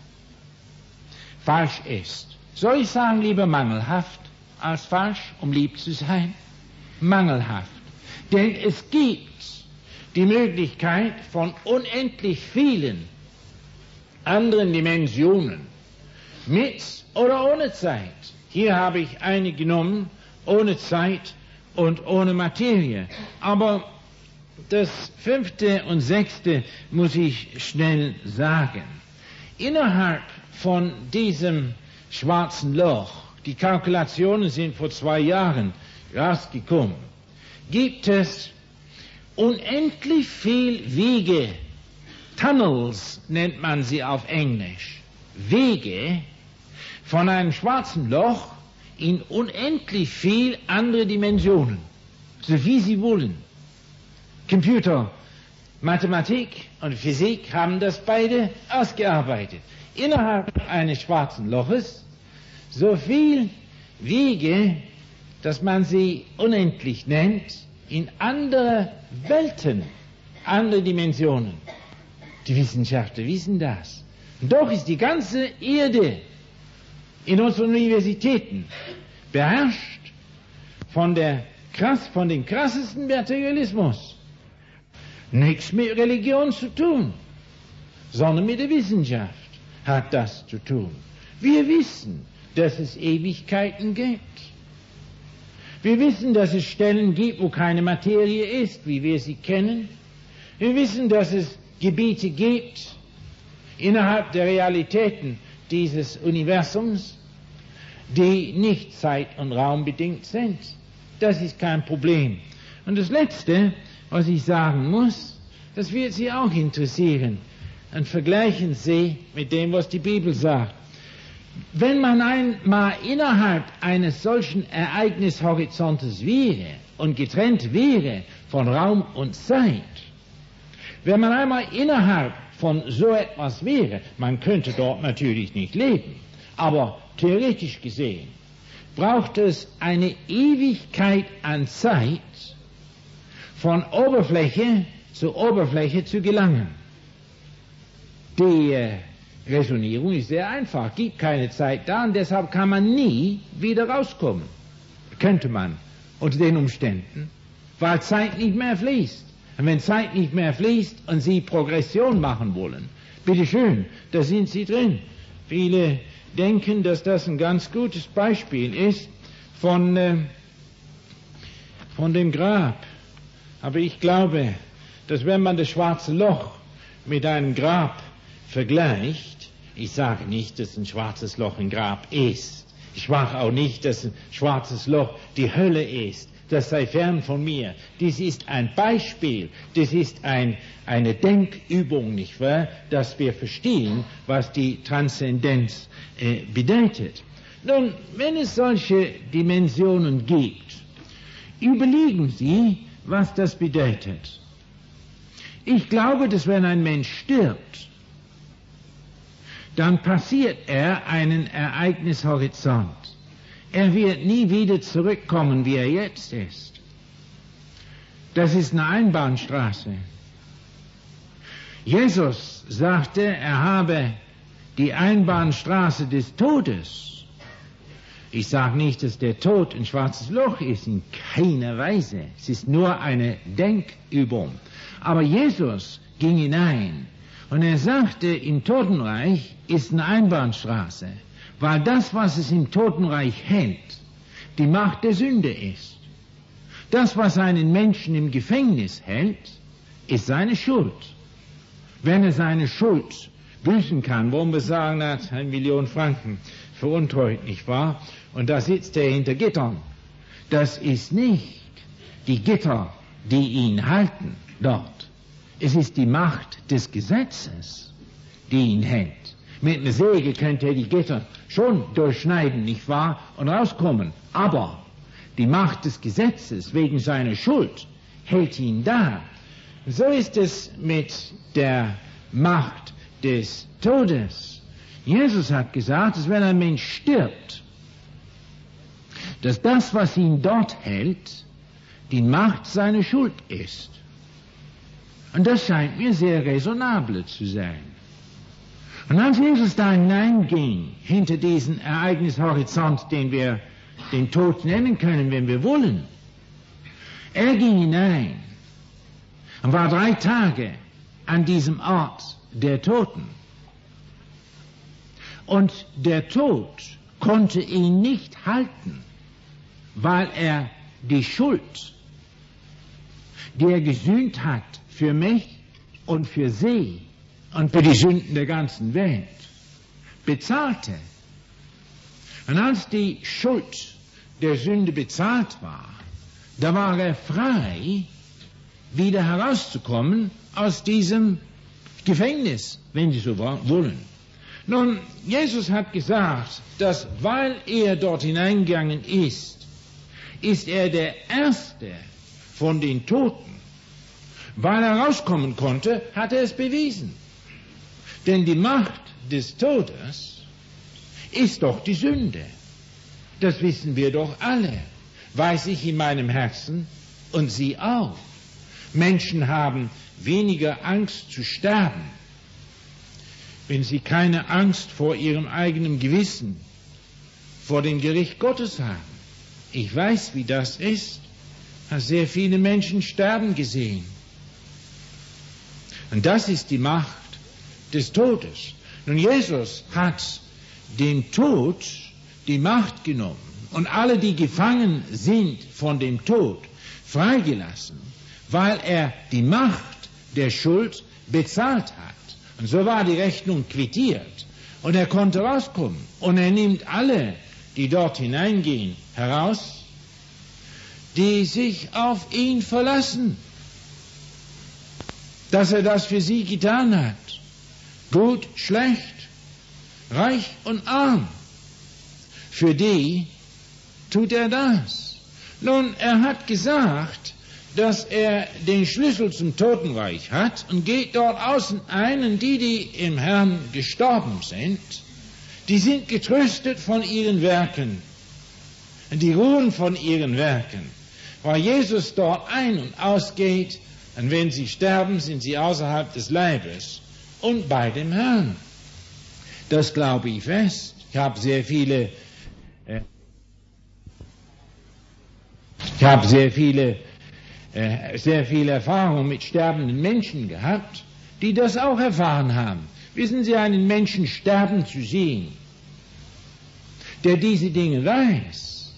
falsch ist. Soll ich sagen, lieber mangelhaft als falsch, um lieb zu sein? Mangelhaft. Denn es gibt die Möglichkeit von unendlich vielen anderen Dimensionen, mit oder ohne Zeit. Hier habe ich eine genommen, ohne Zeit und ohne Materie. Aber das fünfte und sechste muss ich schnell sagen. Innerhalb von diesem schwarzen Loch, die Kalkulationen sind vor zwei Jahren rausgekommen, gibt es unendlich viel Wege, Tunnels nennt man sie auf Englisch, Wege von einem schwarzen Loch in unendlich viel andere Dimensionen, so wie sie wollen. Computer, Mathematik und Physik haben das beide ausgearbeitet. Innerhalb eines schwarzen Loches so viel Wege, dass man sie unendlich nennt, in andere Welten, andere Dimensionen. Die Wissenschaftler wissen das. Und doch ist die ganze Erde in unseren Universitäten beherrscht von, der, von dem krassesten Materialismus. Nichts mit Religion zu tun, sondern mit der Wissenschaft hat das zu tun. Wir wissen, dass es Ewigkeiten gibt. Wir wissen, dass es Stellen gibt, wo keine Materie ist, wie wir sie kennen. Wir wissen, dass es Gebiete gibt innerhalb der Realitäten dieses Universums, die nicht zeit- und raumbedingt sind. Das ist kein Problem. Und das Letzte, was ich sagen muss, das wird Sie auch interessieren. Und vergleichen Sie mit dem, was die Bibel sagt. Wenn man einmal innerhalb eines solchen Ereignishorizontes wäre und getrennt wäre von Raum und Zeit, wenn man einmal innerhalb von so etwas wäre, man könnte dort natürlich nicht leben, aber theoretisch gesehen braucht es eine Ewigkeit an Zeit, von Oberfläche zu Oberfläche zu gelangen. Die äh, Resonierung ist sehr einfach, gibt keine Zeit da und deshalb kann man nie wieder rauskommen. Könnte man unter den Umständen, weil Zeit nicht mehr fließt. Und wenn Zeit nicht mehr fließt und Sie Progression machen wollen, bitteschön, da sind Sie drin. Viele denken, dass das ein ganz gutes Beispiel ist von, äh, von dem Grab. Aber ich glaube, dass wenn man das schwarze Loch mit einem Grab vergleicht, ich sage nicht, dass ein schwarzes Loch ein Grab ist. Ich sage auch nicht, dass ein schwarzes Loch die Hölle ist. Das sei fern von mir. Dies ist ein Beispiel, das ist ein, eine Denkübung, nicht wahr, dass wir verstehen, was die Transzendenz äh, bedeutet. Nun, wenn es solche Dimensionen gibt, überlegen Sie, was das bedeutet. Ich glaube, dass wenn ein Mensch stirbt, dann passiert er einen Ereignishorizont. Er wird nie wieder zurückkommen, wie er jetzt ist. Das ist eine Einbahnstraße. Jesus sagte, er habe die Einbahnstraße des Todes. Ich sage nicht, dass der Tod ein schwarzes Loch ist, in keiner Weise. Es ist nur eine Denkübung. Aber Jesus ging hinein und er sagte, im Totenreich ist eine Einbahnstraße. Weil das, was es im Totenreich hält, die Macht der Sünde ist. Das, was einen Menschen im Gefängnis hält, ist seine Schuld. Wenn er seine Schuld büßen kann, wollen wir sagen, er hat eine Million Franken veruntreut, nicht wahr? Und da sitzt er hinter Gittern. Das ist nicht die Gitter, die ihn halten dort. Es ist die Macht des Gesetzes, die ihn hält. Mit einer Säge könnte er die Gitter schon durchschneiden, nicht wahr, und rauskommen. Aber die Macht des Gesetzes wegen seiner Schuld hält ihn da. So ist es mit der Macht des Todes. Jesus hat gesagt, dass wenn ein Mensch stirbt, dass das, was ihn dort hält, die Macht seiner Schuld ist. Und das scheint mir sehr raisonabel zu sein. Und als Jesus da hineinging, hinter diesen Ereignishorizont, den wir den Tod nennen können, wenn wir wollen, er ging hinein und war drei Tage an diesem Ort der Toten. Und der Tod konnte ihn nicht halten, weil er die Schuld, die er gesühnt hat für mich und für sie und für die Sünden der ganzen Welt, bezahlte. Und als die Schuld der Sünde bezahlt war, da war er frei, wieder herauszukommen aus diesem Gefängnis, wenn Sie so wollen. Nun, Jesus hat gesagt, dass weil er dort hineingegangen ist, ist er der Erste von den Toten. Weil er rauskommen konnte, hat er es bewiesen. Denn die Macht des Todes ist doch die Sünde. Das wissen wir doch alle. Weiß ich in meinem Herzen und Sie auch. Menschen haben weniger Angst zu sterben, wenn sie keine Angst vor ihrem eigenen Gewissen, vor dem Gericht Gottes haben. Ich weiß, wie das ist. Ich habe sehr viele Menschen sterben gesehen. Und das ist die Macht des Todes. Nun, Jesus hat dem Tod die Macht genommen und alle, die gefangen sind von dem Tod, freigelassen, weil er die Macht der Schuld bezahlt hat. Und so war die Rechnung quittiert. Und er konnte rauskommen. Und er nimmt alle, die dort hineingehen, heraus, die sich auf ihn verlassen. Dass er das für sie getan hat. Gut, schlecht, reich und arm. Für die tut er das. Nun, er hat gesagt, dass er den Schlüssel zum Totenreich hat und geht dort außen ein und die, die im Herrn gestorben sind, die sind getröstet von ihren Werken. Und die ruhen von ihren Werken. Weil Jesus dort ein- und ausgeht und wenn sie sterben, sind sie außerhalb des Leibes und bei dem Herrn. Das glaube ich fest. Ich habe sehr viele, äh, ich habe sehr viele sehr viel Erfahrung mit sterbenden Menschen gehabt, die das auch erfahren haben. Wissen Sie, einen Menschen sterben zu sehen, der diese Dinge weiß,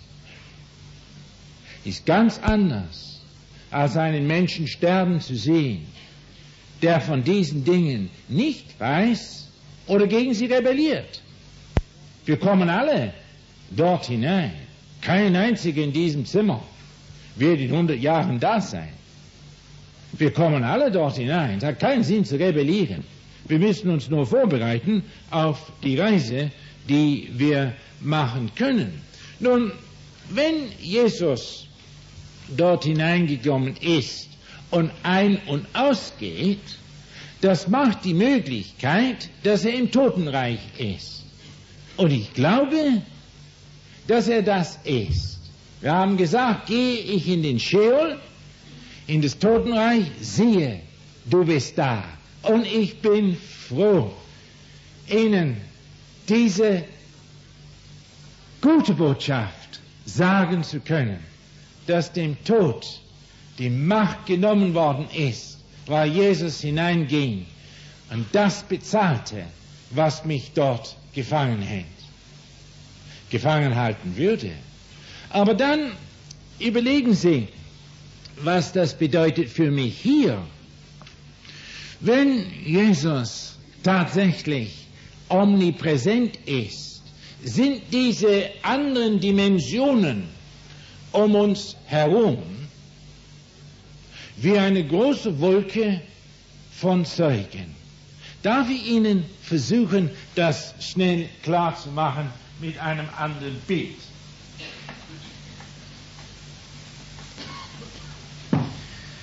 ist ganz anders, als einen Menschen sterben zu sehen, der von diesen Dingen nicht weiß oder gegen sie rebelliert. Wir kommen alle dort hinein, kein einziger in diesem Zimmer wird in hundert Jahren da sein. Wir kommen alle dort hinein. Es hat keinen Sinn zu rebellieren. Wir müssen uns nur vorbereiten auf die Reise, die wir machen können. Nun, wenn Jesus dort hineingekommen ist und ein- und ausgeht, das macht die Möglichkeit, dass er im Totenreich ist. Und ich glaube, dass er das ist. Wir haben gesagt, gehe ich in den Scheol, in das Totenreich, siehe, du bist da. Und ich bin froh, Ihnen diese gute Botschaft sagen zu können, dass dem Tod die Macht genommen worden ist, weil Jesus hineinging und das bezahlte, was mich dort gefangen hält, gefangen halten würde. Aber dann überlegen Sie, was das bedeutet für mich hier. Wenn Jesus tatsächlich omnipräsent ist, sind diese anderen Dimensionen um uns herum wie eine große Wolke von Zeugen. Darf ich Ihnen versuchen, das schnell klar zu machen mit einem anderen Bild?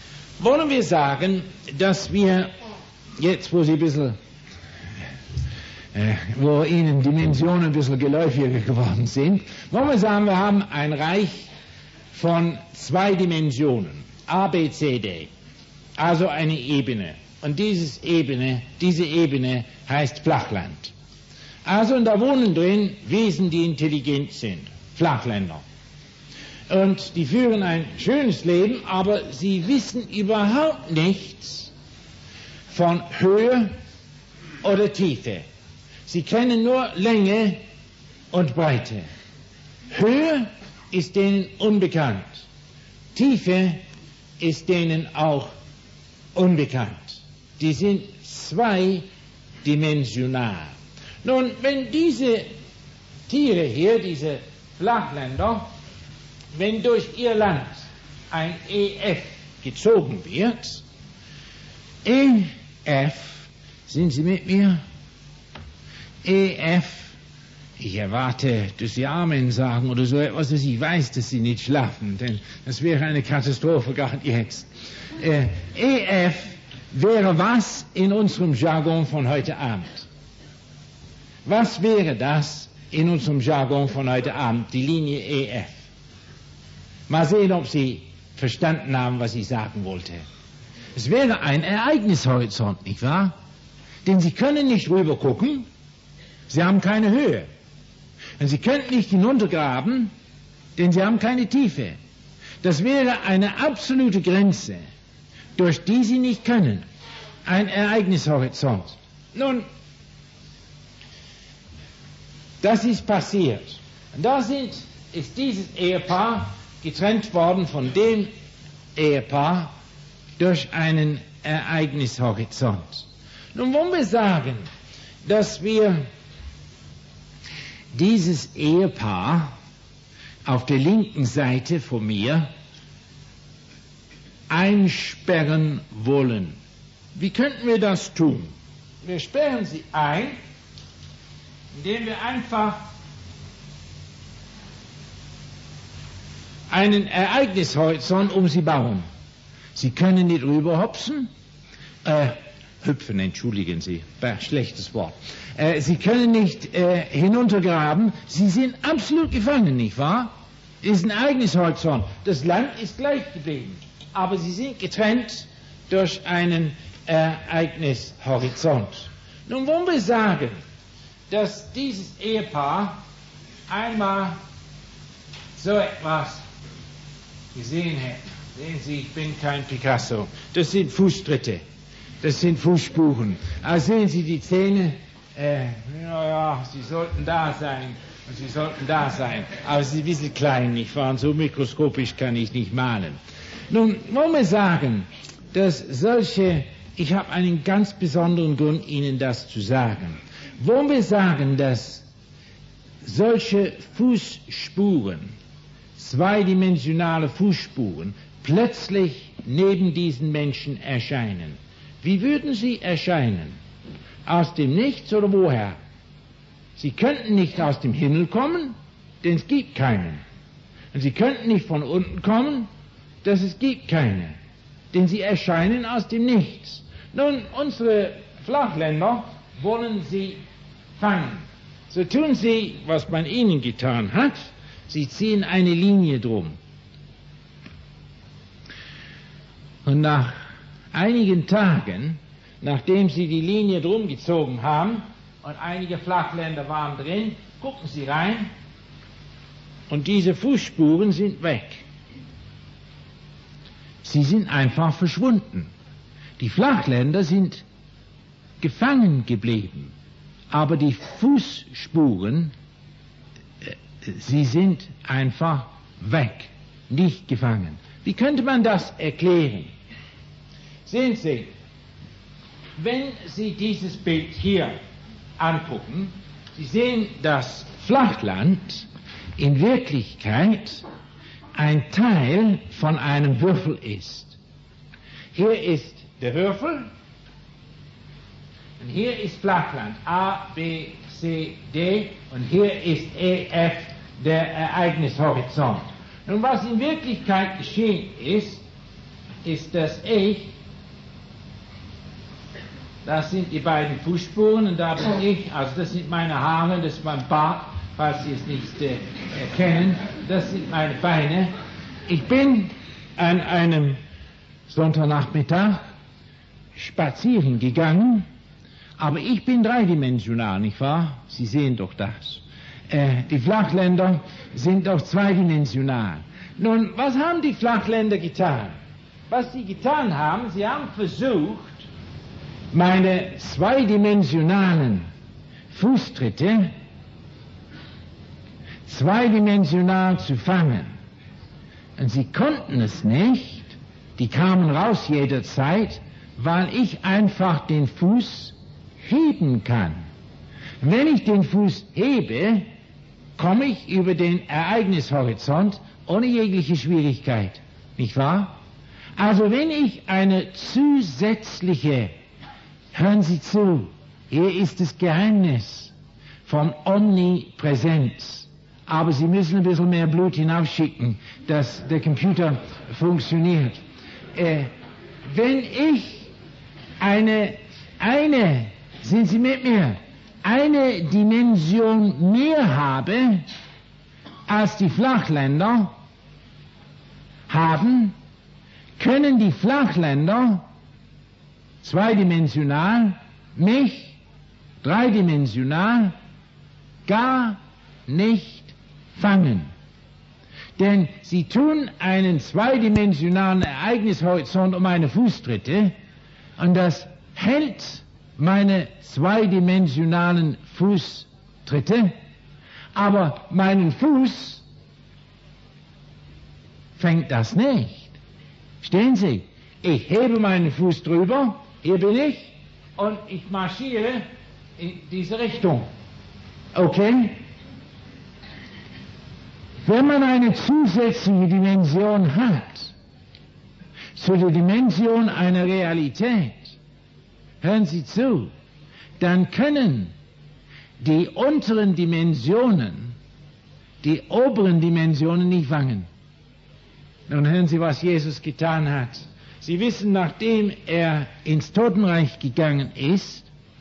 wollen wir sagen, dass wir jetzt, wo Sie ein bisschen, äh, wo Ihnen Dimensionen ein bisschen geläufiger geworden sind, wollen wir sagen, wir haben ein Reich von zwei Dimensionen, A, B, C, D, also eine Ebene. Und dieses Ebene, diese Ebene heißt Flachland. Also, und da wohnen drin Wesen, die intelligent sind, Flachländer. Und die führen ein schönes Leben, aber sie wissen überhaupt nichts von Höhe oder Tiefe. Sie kennen nur Länge und Breite. Höhe ist denen unbekannt. Tiefe ist denen auch unbekannt. Die sind zweidimensional. Nun, wenn diese Tiere hier, diese Flachländer, wenn durch ihr Land ein E F gezogen wird, E F, sind Sie mit mir? E F, ich erwarte, dass Sie Amen sagen oder so etwas, dass ich weiß, dass Sie nicht schlafen, denn das wäre eine Katastrophe gerade jetzt. Äh, E F wäre was in unserem Jargon von heute Abend? Was wäre das in unserem Jargon von heute Abend, die Linie E F? Mal sehen, ob Sie verstanden haben, was ich sagen wollte. Es wäre ein Ereignishorizont, nicht wahr? Denn Sie können nicht rüber gucken, Sie haben keine Höhe. Und Sie können nicht hinuntergraben, denn Sie haben keine Tiefe. Das wäre eine absolute Grenze, durch die Sie nicht können. Ein Ereignishorizont. Nun, das ist passiert. Und da sind, ist dieses Ehepaar getrennt worden von dem Ehepaar durch einen Ereignishorizont. Nun wollen wir sagen, dass wir dieses Ehepaar auf der linken Seite von mir einsperren wollen. Wie könnten wir das tun? Wir sperren sie ein, indem wir einfach einen Ereignishorizont um sie bauen. Sie können nicht rüberhopsen, äh, hüpfen, entschuldigen Sie, schlechtes Wort. Äh, sie können nicht äh, hinuntergraben, Sie sind absolut gefangen, nicht wahr? Ist ein Ereignishorizont. Das Land ist gleich geblieben, aber Sie sind getrennt durch einen Ereignishorizont. Nun wollen wir sagen, dass dieses Ehepaar einmal so etwas gesehen hätte. Sehen Sie, ich bin kein Picasso. Das sind Fußtritte. Das sind Fußspuren. Also sehen Sie die Zähne, äh, ja, ja, sie sollten da sein und sie sollten da sein. Aber sie sind ein bisschen klein, nicht wahr? Und so mikroskopisch kann ich nicht malen. Nun wollen wir sagen, dass solche, ich habe einen ganz besonderen Grund, Ihnen das zu sagen. Wollen wir sagen, dass solche Fußspuren, zweidimensionale Fußspuren, plötzlich neben diesen Menschen erscheinen. Wie würden sie erscheinen? Aus dem Nichts oder woher? Sie könnten nicht aus dem Himmel kommen, denn es gibt keinen. Und sie könnten nicht von unten kommen, denn es gibt keine. Denn sie erscheinen aus dem Nichts. Nun, unsere Flachländer wollen sie fangen. So tun sie, was man ihnen getan hat. Sie ziehen eine Linie drum. Und nach einigen Tagen, nachdem sie die Linie drum gezogen haben und einige Flachländer waren drin, gucken sie rein und diese Fußspuren sind weg. Sie sind einfach verschwunden. Die Flachländer sind gefangen geblieben, aber die Fußspuren, äh, sie sind einfach weg, nicht gefangen. Wie könnte man das erklären? Sehen Sie, wenn Sie dieses Bild hier angucken, Sie sehen, dass Flachland in Wirklichkeit ein Teil von einem Würfel ist. Hier ist der Würfel und hier ist Flachland, A, B, C, D und hier ist E, F, der Ereignishorizont. Und was in Wirklichkeit geschehen ist, ist das Ich, das sind die beiden Fußspuren und da bin ich, also das sind meine Haare, das ist mein Bart, falls Sie es nicht äh, erkennen, das sind meine Beine. Ich bin an einem Sonntagnachmittag spazieren gegangen, aber ich bin dreidimensional, nicht wahr? Sie sehen doch das. Äh, die Flachländer sind doch zweidimensional. Nun, was haben die Flachländer getan? Was sie getan haben, sie haben versucht, meine zweidimensionalen Fußtritte zweidimensional zu fangen. Und sie konnten es nicht, die kamen raus jederzeit, weil ich einfach den Fuß heben kann. Wenn ich den Fuß hebe, komme ich über den Ereignishorizont ohne jegliche Schwierigkeit. Nicht wahr? Also wenn ich eine zusätzliche, hören Sie zu, hier ist das Geheimnis von Omnipräsenz. Aber Sie müssen ein bisschen mehr Blut hinaufschicken, dass der Computer funktioniert. Äh, wenn ich eine, eine, sind Sie mit mir, eine Dimension mehr habe, als die Flachländer haben, können die Flachländer zweidimensional mich dreidimensional gar nicht fangen. Denn sie tun einen zweidimensionalen Ereignishorizont um meine Fußtritte und das hält meine zweidimensionalen Fußtritte, aber meinen Fuß fängt das nicht. Stehen Sie, ich hebe meinen Fuß drüber, hier bin ich, und ich marschiere in diese Richtung. Okay? Wenn man eine zusätzliche Dimension hat, zu der Dimension einer Realität, hören Sie zu, dann können die unteren Dimensionen die oberen Dimensionen nicht fangen. Nun hören Sie, was Jesus getan hat. Sie wissen, nachdem er ins Totenreich gegangen ist,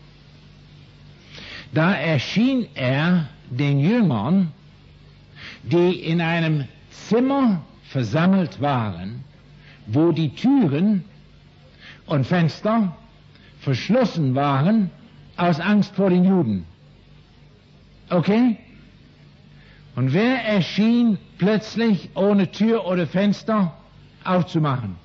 da erschien er den Jüngern, die in einem Zimmer versammelt waren, wo die Türen und Fenster verschlossen waren aus Angst vor den Juden. Okay? Und wer erschien plötzlich ohne Tür oder Fenster aufzumachen?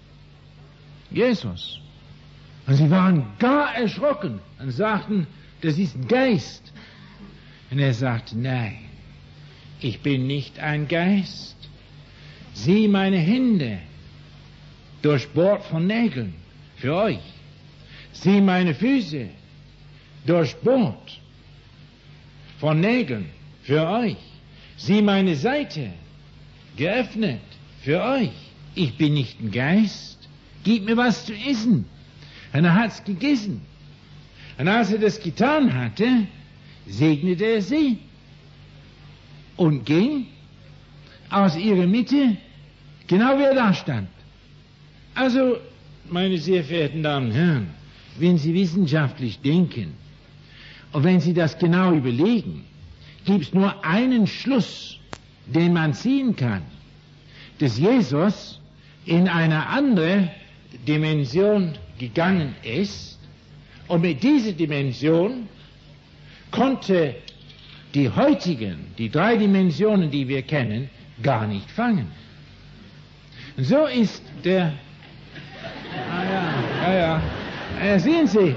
Jesus. Und sie waren gar erschrocken und sagten, das ist ein Geist. Und er sagte, nein, ich bin nicht ein Geist. Sieh meine Hände, durchbohrt von Nägeln, für euch. Sieh meine Füße, durchbohrt von Nägeln, für euch. Sieh meine Seite, geöffnet, für euch. Ich bin nicht ein Geist. Gib mir was zu essen. Und er hat's gegessen. Und als er das getan hatte, segnete er sie und ging aus ihrer Mitte, genau wie er da stand. Also, meine sehr verehrten Damen und Herren, wenn Sie wissenschaftlich denken und wenn Sie das genau überlegen, gibt es nur einen Schluss, den man ziehen kann, dass Jesus in eine andere Dimension gegangen ist und mit dieser Dimension konnte die heutigen, die drei Dimensionen, die wir kennen, gar nicht fangen. Und so ist der, ah ja, ja, ja, ja sehen Sie,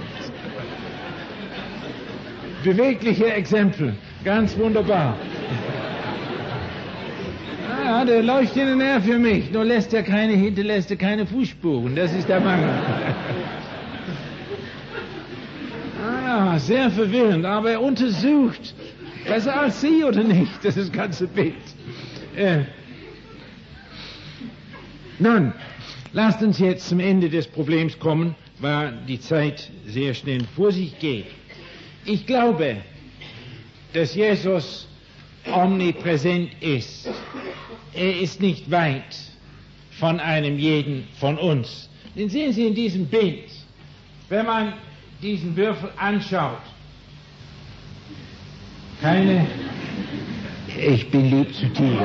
bewegliche Exempel, ganz wunderbar. Ja, der leuchtende er für mich, nur lässt er keine, hinterlässt er keine Fußspuren, das ist der Mangel. Ah ja, sehr verwirrend, aber er untersucht, besser als Sie oder nicht, das ist das ganze Bild. Äh. Nun, lasst uns jetzt zum Ende des Problems kommen, weil die Zeit sehr schnell vor sich geht. Ich glaube, dass Jesus omnipräsent ist. Er ist nicht weit von einem jeden von uns. Den sehen Sie in diesem Bild. Wenn man diesen Würfel anschaut, keine, ich bin lieb zu dir.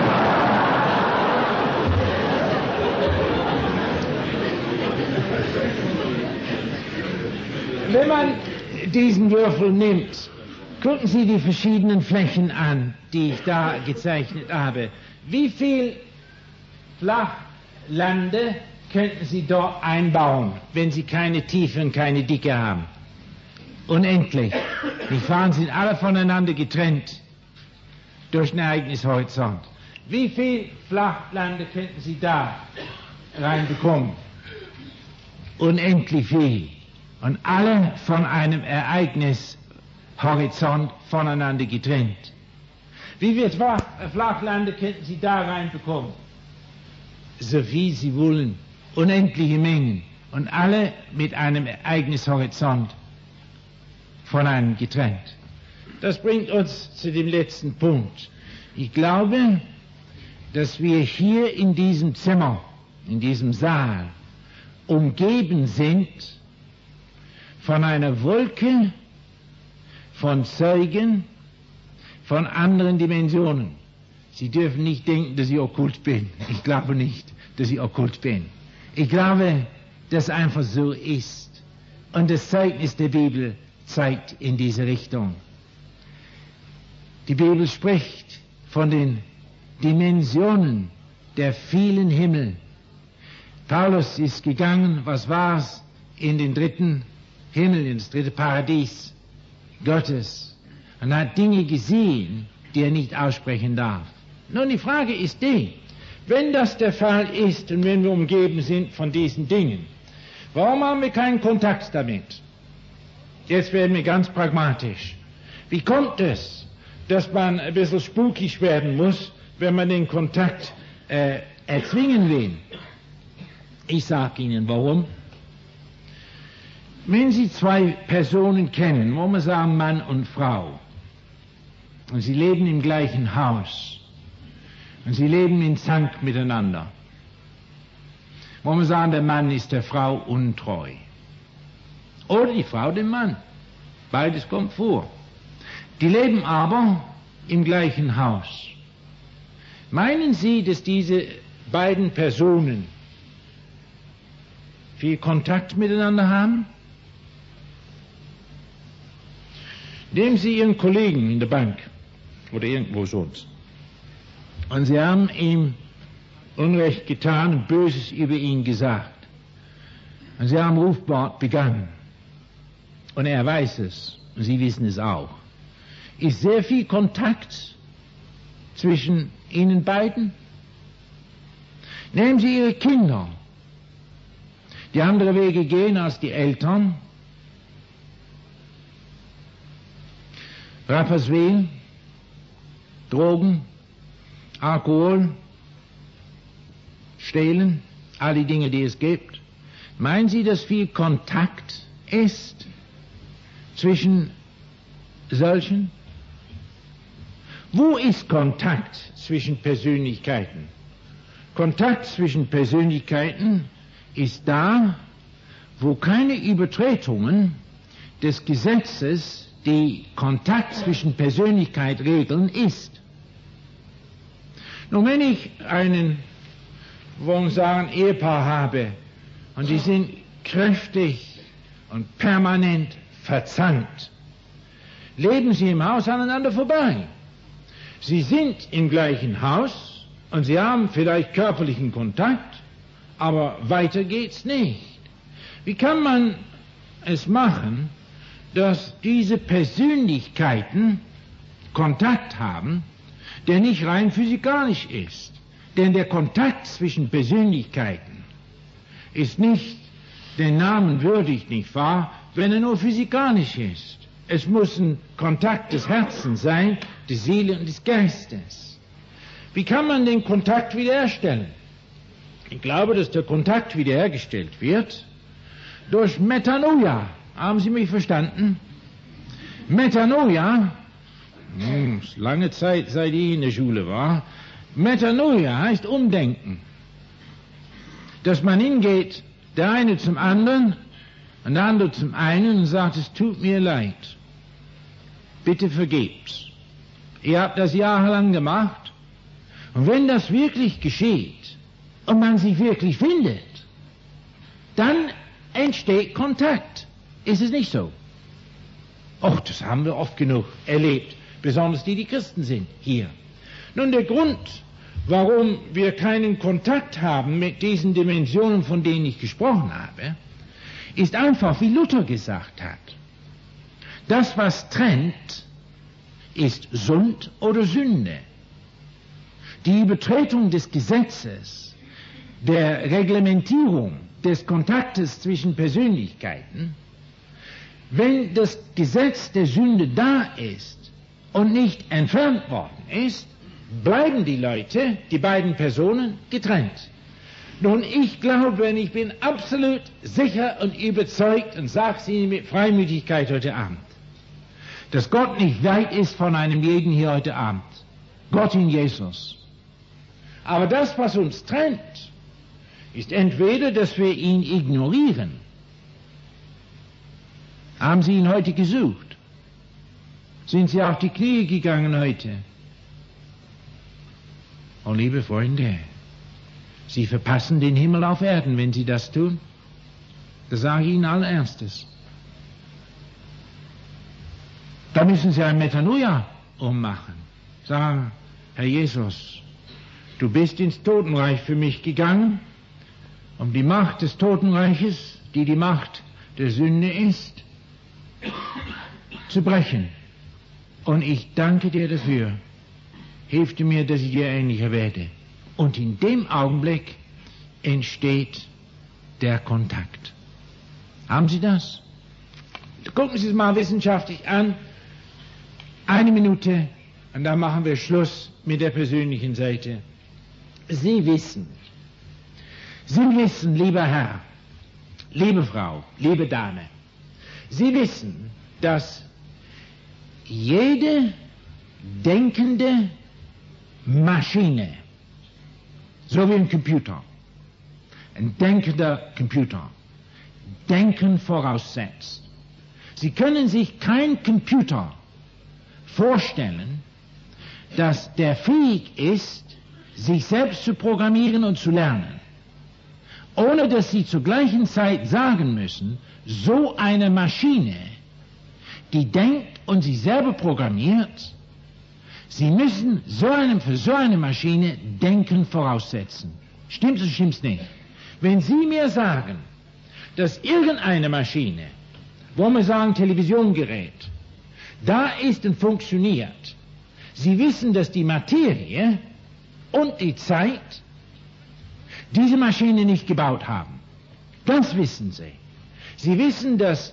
Wenn man diesen Würfel nimmt, gucken Sie die verschiedenen Flächen an, die ich da gezeichnet habe. Wie viel Flachlande könnten Sie dort einbauen, wenn Sie keine Tiefe und keine Dicke haben? Unendlich. Die Fahnen sind alle voneinander getrennt durch einen Ereignishorizont. Wie viel Flachlande könnten Sie da reinbekommen? Unendlich viel. Und alle von einem Ereignishorizont voneinander getrennt. Wie viel Flachlande könnten Sie da reinbekommen? So viel Sie wollen. Unendliche Mengen. Und alle mit einem Ereignishorizont von einem getrennt. Das bringt uns zu dem letzten Punkt. Ich glaube, dass wir hier in diesem Zimmer, in diesem Saal, umgeben sind von einer Wolke von Zeugen von anderen Dimensionen. Sie dürfen nicht denken, dass ich okkult bin. Ich glaube nicht, dass ich okkult bin. Ich glaube, dass es einfach so ist. Und das Zeugnis der Bibel zeigt in diese Richtung. Die Bibel spricht von den Dimensionen der vielen Himmel. Paulus ist gegangen, was war's, in den dritten Himmel, ins dritte Paradies Gottes, und hat Dinge gesehen, die er nicht aussprechen darf. Nun, die Frage ist die, wenn das der Fall ist und wenn wir umgeben sind von diesen Dingen, warum haben wir keinen Kontakt damit? Jetzt werden wir ganz pragmatisch. Wie kommt es, dass man ein bisschen spukig werden muss, wenn man den Kontakt äh, erzwingen will? Ich sage Ihnen, warum. Wenn Sie zwei Personen kennen, wo man sagen Mann und Frau, und sie leben im gleichen Haus, und sie leben in Zank miteinander, wo man sagen, der Mann ist der Frau untreu, oder die Frau dem Mann, beides kommt vor. Die leben aber im gleichen Haus. Meinen Sie, dass diese beiden Personen viel Kontakt miteinander haben? Nehmen Sie Ihren Kollegen in der Bank oder irgendwo sonst und Sie haben ihm Unrecht getan und Böses über ihn gesagt und Sie haben Rufmord begangen und er weiß es und Sie wissen es auch. Ist sehr viel Kontakt zwischen Ihnen beiden? Nehmen Sie Ihre Kinder, die andere Wege gehen als die Eltern. Rapperswil, Drogen, Alkohol, Stehlen, all die Dinge, die es gibt. Meinen Sie, dass viel Kontakt ist zwischen solchen? Wo ist Kontakt zwischen Persönlichkeiten? Kontakt zwischen Persönlichkeiten ist da, wo keine Übertretungen des Gesetzes, die Kontakt zwischen Persönlichkeit regeln, ist. Nun, wenn ich einen, wollen wir sagen, Ehepaar habe und die sind kräftig und permanent verzankt, leben sie im Haus aneinander vorbei. Sie sind im gleichen Haus und sie haben vielleicht körperlichen Kontakt, aber weiter geht's nicht. Wie kann man es machen, dass diese Persönlichkeiten Kontakt haben, der nicht rein physikalisch ist? Denn der Kontakt zwischen Persönlichkeiten ist nicht den Namen würdig, nicht wahr, wenn er nur physikalisch ist. Es muss ein Kontakt des Herzens sein, der Seele und des Geistes. Wie kann man den Kontakt wiederherstellen? Ich glaube, dass der Kontakt wiederhergestellt wird durch Metanoia. Haben Sie mich verstanden? Metanoia, hm, lange Zeit, seit ich in der Schule war, Metanoia heißt Umdenken. dass man hingeht, der eine zum anderen und der andere zum einen und sagt, es tut mir leid, bitte vergebt's. Ihr habt das jahrelang gemacht, und wenn das wirklich geschieht und man sich wirklich findet, dann entsteht Kontakt. Ist es nicht so? Och, das haben wir oft genug erlebt, besonders die, die Christen sind hier. Nun, der Grund, warum wir keinen Kontakt haben mit diesen Dimensionen, von denen ich gesprochen habe, ist einfach, wie Luther gesagt hat. Das, was trennt, ist Sund oder Sünde. Die Übertretung des Gesetzes, der Reglementierung des Kontaktes zwischen Persönlichkeiten, wenn das Gesetz der Sünde da ist und nicht entfernt worden ist, bleiben die Leute, die beiden Personen, getrennt. Nun, ich glaube und ich bin absolut sicher und überzeugt und sage es Ihnen mit Freimütigkeit heute Abend, dass Gott nicht weit ist von einem jeden hier heute Abend. Gott in Jesus. Aber das, was uns trennt, ist entweder, dass wir ihn ignorieren. Haben Sie ihn heute gesucht? Sind Sie auf die Knie gegangen heute? Oh, liebe Freunde, Sie verpassen den Himmel auf Erden, wenn Sie das tun. Das sage ich Ihnen allen Ernstes. Da müssen Sie ein Metanoia ummachen. Sagen, Herr Jesus, du bist ins Totenreich für mich gegangen, um die Macht des Totenreiches, die die Macht der Sünde ist, zu brechen. Und ich danke dir dafür. Hilf du mir, dass ich dir ähnlicher werde. Und in dem Augenblick entsteht der Kontakt. Haben Sie das? Gucken Sie es mal wissenschaftlich an. Eine Minute, und dann machen wir Schluss mit der persönlichen Seite. Sie wissen, Sie wissen, lieber Herr, liebe Frau, liebe Dame, Sie wissen, dass jede denkende Maschine, so wie ein Computer, ein denkender Computer, Denken voraussetzt. Sie können sich kein Computer vorstellen, dass der fähig ist, sich selbst zu programmieren und zu lernen, ohne dass Sie zur gleichen Zeit sagen müssen, so eine Maschine, die denkt und sich selber programmiert, Sie müssen so einem, für so eine Maschine Denken voraussetzen. Stimmt's oder stimmt's nicht? Wenn Sie mir sagen, dass irgendeine Maschine, wo wir sagen Televisiongerät, da ist und funktioniert, Sie wissen, dass die Materie und die Zeit diese Maschine nicht gebaut haben. Das wissen Sie. Sie wissen, dass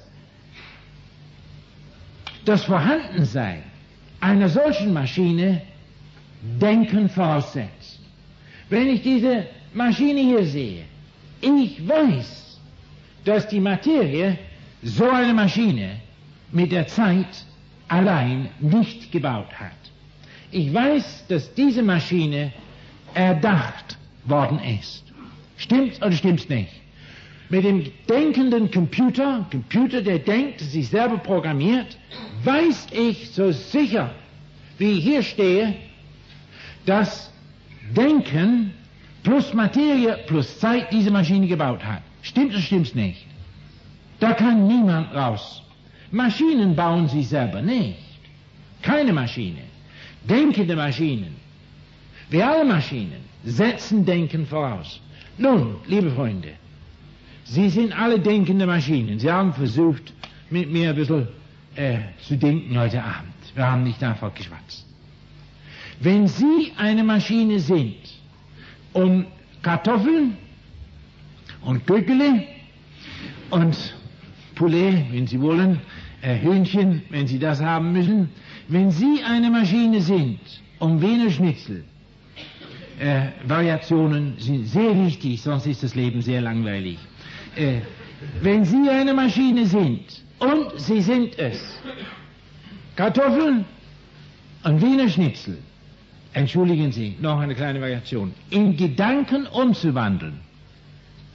das Vorhandensein einer solchen Maschine Denken voraussetzt. Wenn ich diese Maschine hier sehe, ich weiß, dass die Materie so eine Maschine mit der Zeit allein nicht gebaut hat. Ich weiß, dass diese Maschine erdacht worden ist. Stimmt's oder stimmt's nicht? Mit dem denkenden Computer, Computer, der denkt, sich selber programmiert, weiß ich so sicher, wie ich hier stehe, dass Denken plus Materie plus Zeit diese Maschine gebaut hat. Stimmt oder stimmt's nicht? Da kann niemand raus. Maschinen bauen sie selber nicht. Keine Maschine. Denkende Maschinen, wie alle Maschinen, setzen Denken voraus. Nun, liebe Freunde, Sie sind alle denkende Maschinen. Sie haben versucht, mit mir ein bisschen äh, zu denken heute Abend. Wir haben nicht einfach geschwatzt. Wenn Sie eine Maschine sind, um Kartoffeln und Gürkele und Poulet, wenn Sie wollen, äh, Hühnchen, wenn Sie das haben müssen, wenn Sie eine Maschine sind, um Wiener Schnitzel, äh, Variationen sind sehr wichtig, sonst ist das Leben sehr langweilig. Äh, wenn Sie eine Maschine sind, und Sie sind es, Kartoffeln und Wiener Schnitzel, entschuldigen Sie, noch eine kleine Variation, in Gedanken umzuwandeln,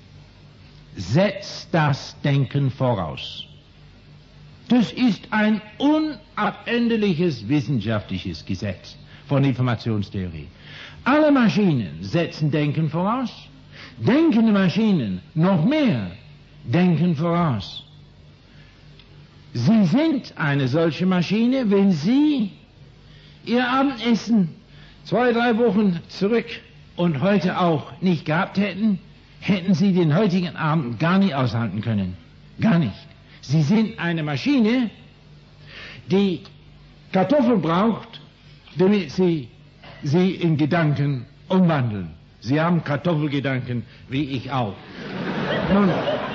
setzt das Denken voraus. Das ist ein unabänderliches wissenschaftliches Gesetz von Informationstheorie. Alle Maschinen setzen Denken voraus. Denkende Maschinen noch mehr denken voraus. Sie sind eine solche Maschine, wenn Sie Ihr Abendessen zwei, drei Wochen zurück und heute auch nicht gehabt hätten, hätten Sie den heutigen Abend gar nicht aushalten können. Gar nicht. Sie sind eine Maschine, die Kartoffeln braucht, damit sie sie in Gedanken umwandeln. Sie haben Kartoffelgedanken, wie ich auch. Nun,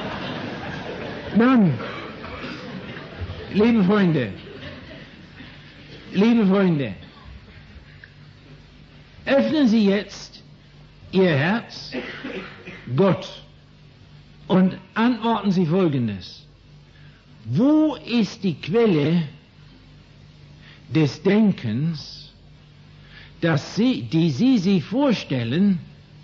nun, liebe Freunde, liebe Freunde, öffnen Sie jetzt Ihr Herz, Gott, und antworten Sie Folgendes. Wo ist die Quelle des Denkens, dass Sie, die Sie sich vorstellen,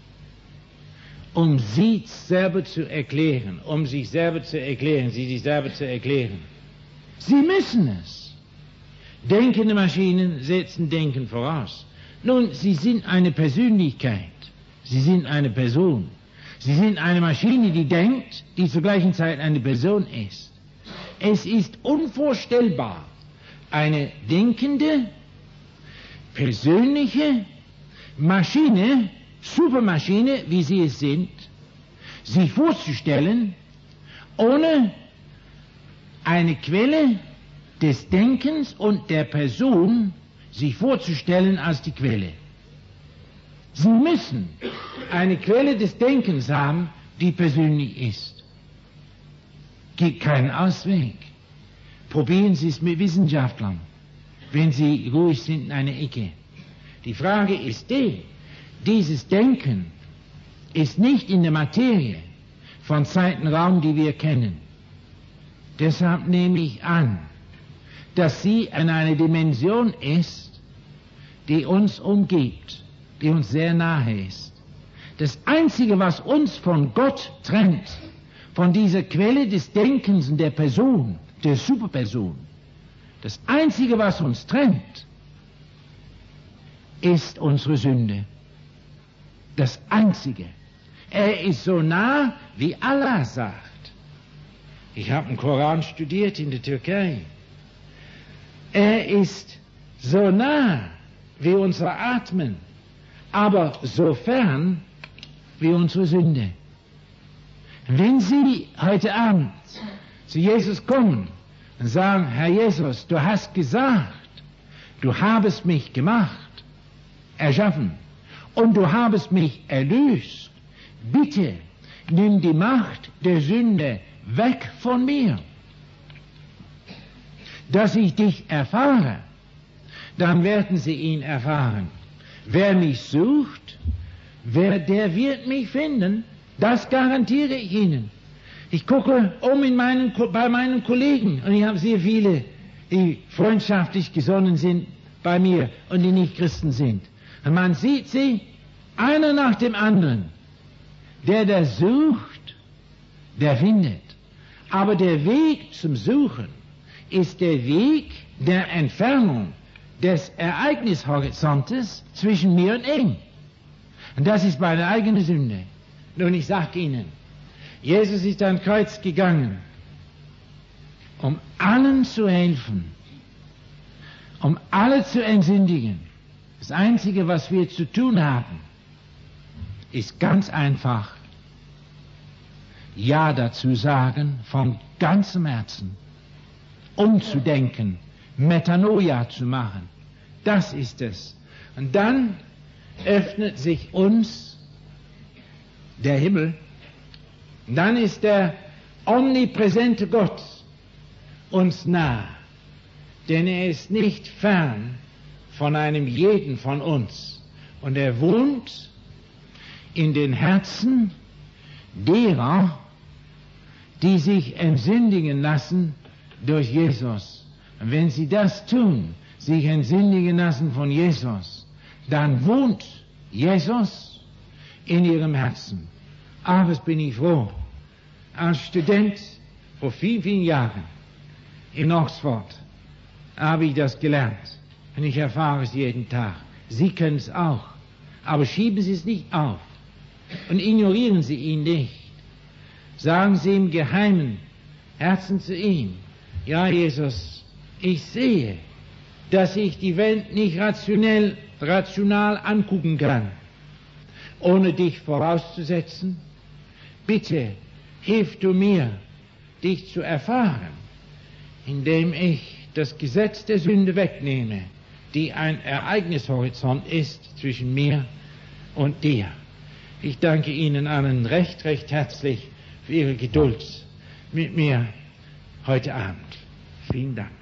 um Sie selber zu erklären, um sich selber zu erklären, Sie sich selber zu erklären? Sie müssen es. Denkende Maschinen setzen Denken voraus. Nun, Sie sind eine Persönlichkeit. Sie sind eine Person. Sie sind eine Maschine, die denkt, die zur gleichen Zeit eine Person ist. Es ist unvorstellbar, eine denkende, persönliche Maschine, Supermaschine, wie Sie es sind, sich vorzustellen, ohne eine Quelle des Denkens und der Person sich vorzustellen als die Quelle. Sie müssen eine Quelle des Denkens haben, die persönlich ist. Gibt keinen Ausweg. Probieren Sie es mit Wissenschaftlern, wenn Sie ruhig sind in einer Ecke. Die Frage ist die, dieses Denken ist nicht in der Materie von Zeit und Raum, die wir kennen. Deshalb nehme ich an, dass sie in einer Dimension ist, die uns umgibt, die uns sehr nahe ist. Das Einzige, was uns von Gott trennt, von dieser Quelle des Denkens und der Person, der Superperson, das Einzige, was uns trennt, ist unsere Sünde. Das Einzige. Er ist so nah, wie Allah sagt. Ich habe den Koran studiert in der Türkei. Er ist so nah wie unser Atmen, aber so fern wie unsere Sünde. Wenn Sie heute Abend zu Jesus kommen und sagen, Herr Jesus, du hast gesagt, du habest mich gemacht, erschaffen, und du habest mich erlöst, bitte nimm die Macht der Sünde weg von mir, dass ich dich erfahre, dann werden Sie ihn erfahren. Wer mich sucht, wer, der wird mich finden. Das garantiere ich Ihnen. Ich gucke um in meinen, bei meinen Kollegen und ich habe sehr viele, die freundschaftlich gesonnen sind bei mir und die nicht Christen sind. Und man sieht sie, einer nach dem anderen. Der, der sucht, der findet. Aber der Weg zum Suchen ist der Weg der Entfernung des Ereignishorizontes zwischen mir und ihm. Und das ist meine eigene Sünde. Nun, ich sage Ihnen, Jesus ist ans Kreuz gegangen, um allen zu helfen, um alle zu entsündigen. Das Einzige, was wir zu tun haben, ist ganz einfach, Ja dazu sagen, von ganzem Herzen, umzudenken, Metanoia zu machen. Das ist es. Und dann öffnet sich uns der Himmel. Dann ist der omnipräsente Gott uns nah, denn er ist nicht fern von einem jeden von uns. Und er wohnt in den Herzen derer, die sich entsündigen lassen durch Jesus. Und wenn sie das tun, sich entsündigen lassen von Jesus, dann wohnt Jesus in ihrem Herzen. Ach, was bin ich froh, Als Student vor vielen, vielen Jahren in Oxford habe ich das gelernt. Und ich erfahre es jeden Tag. Sie können es auch. Aber schieben Sie es nicht auf. Und ignorieren Sie ihn nicht. Sagen Sie im Geheimen Herzen zu ihm: Ja, Jesus, ich sehe, dass ich die Welt nicht rationell, rational angucken kann, ohne dich vorauszusetzen. Bitte, hilf du mir, dich zu erfahren, indem ich das Gesetz der Sünde wegnehme, die ein Ereignishorizont ist zwischen mir und dir. Ich danke Ihnen allen recht, recht herzlich für Ihre Geduld mit mir heute Abend. Vielen Dank.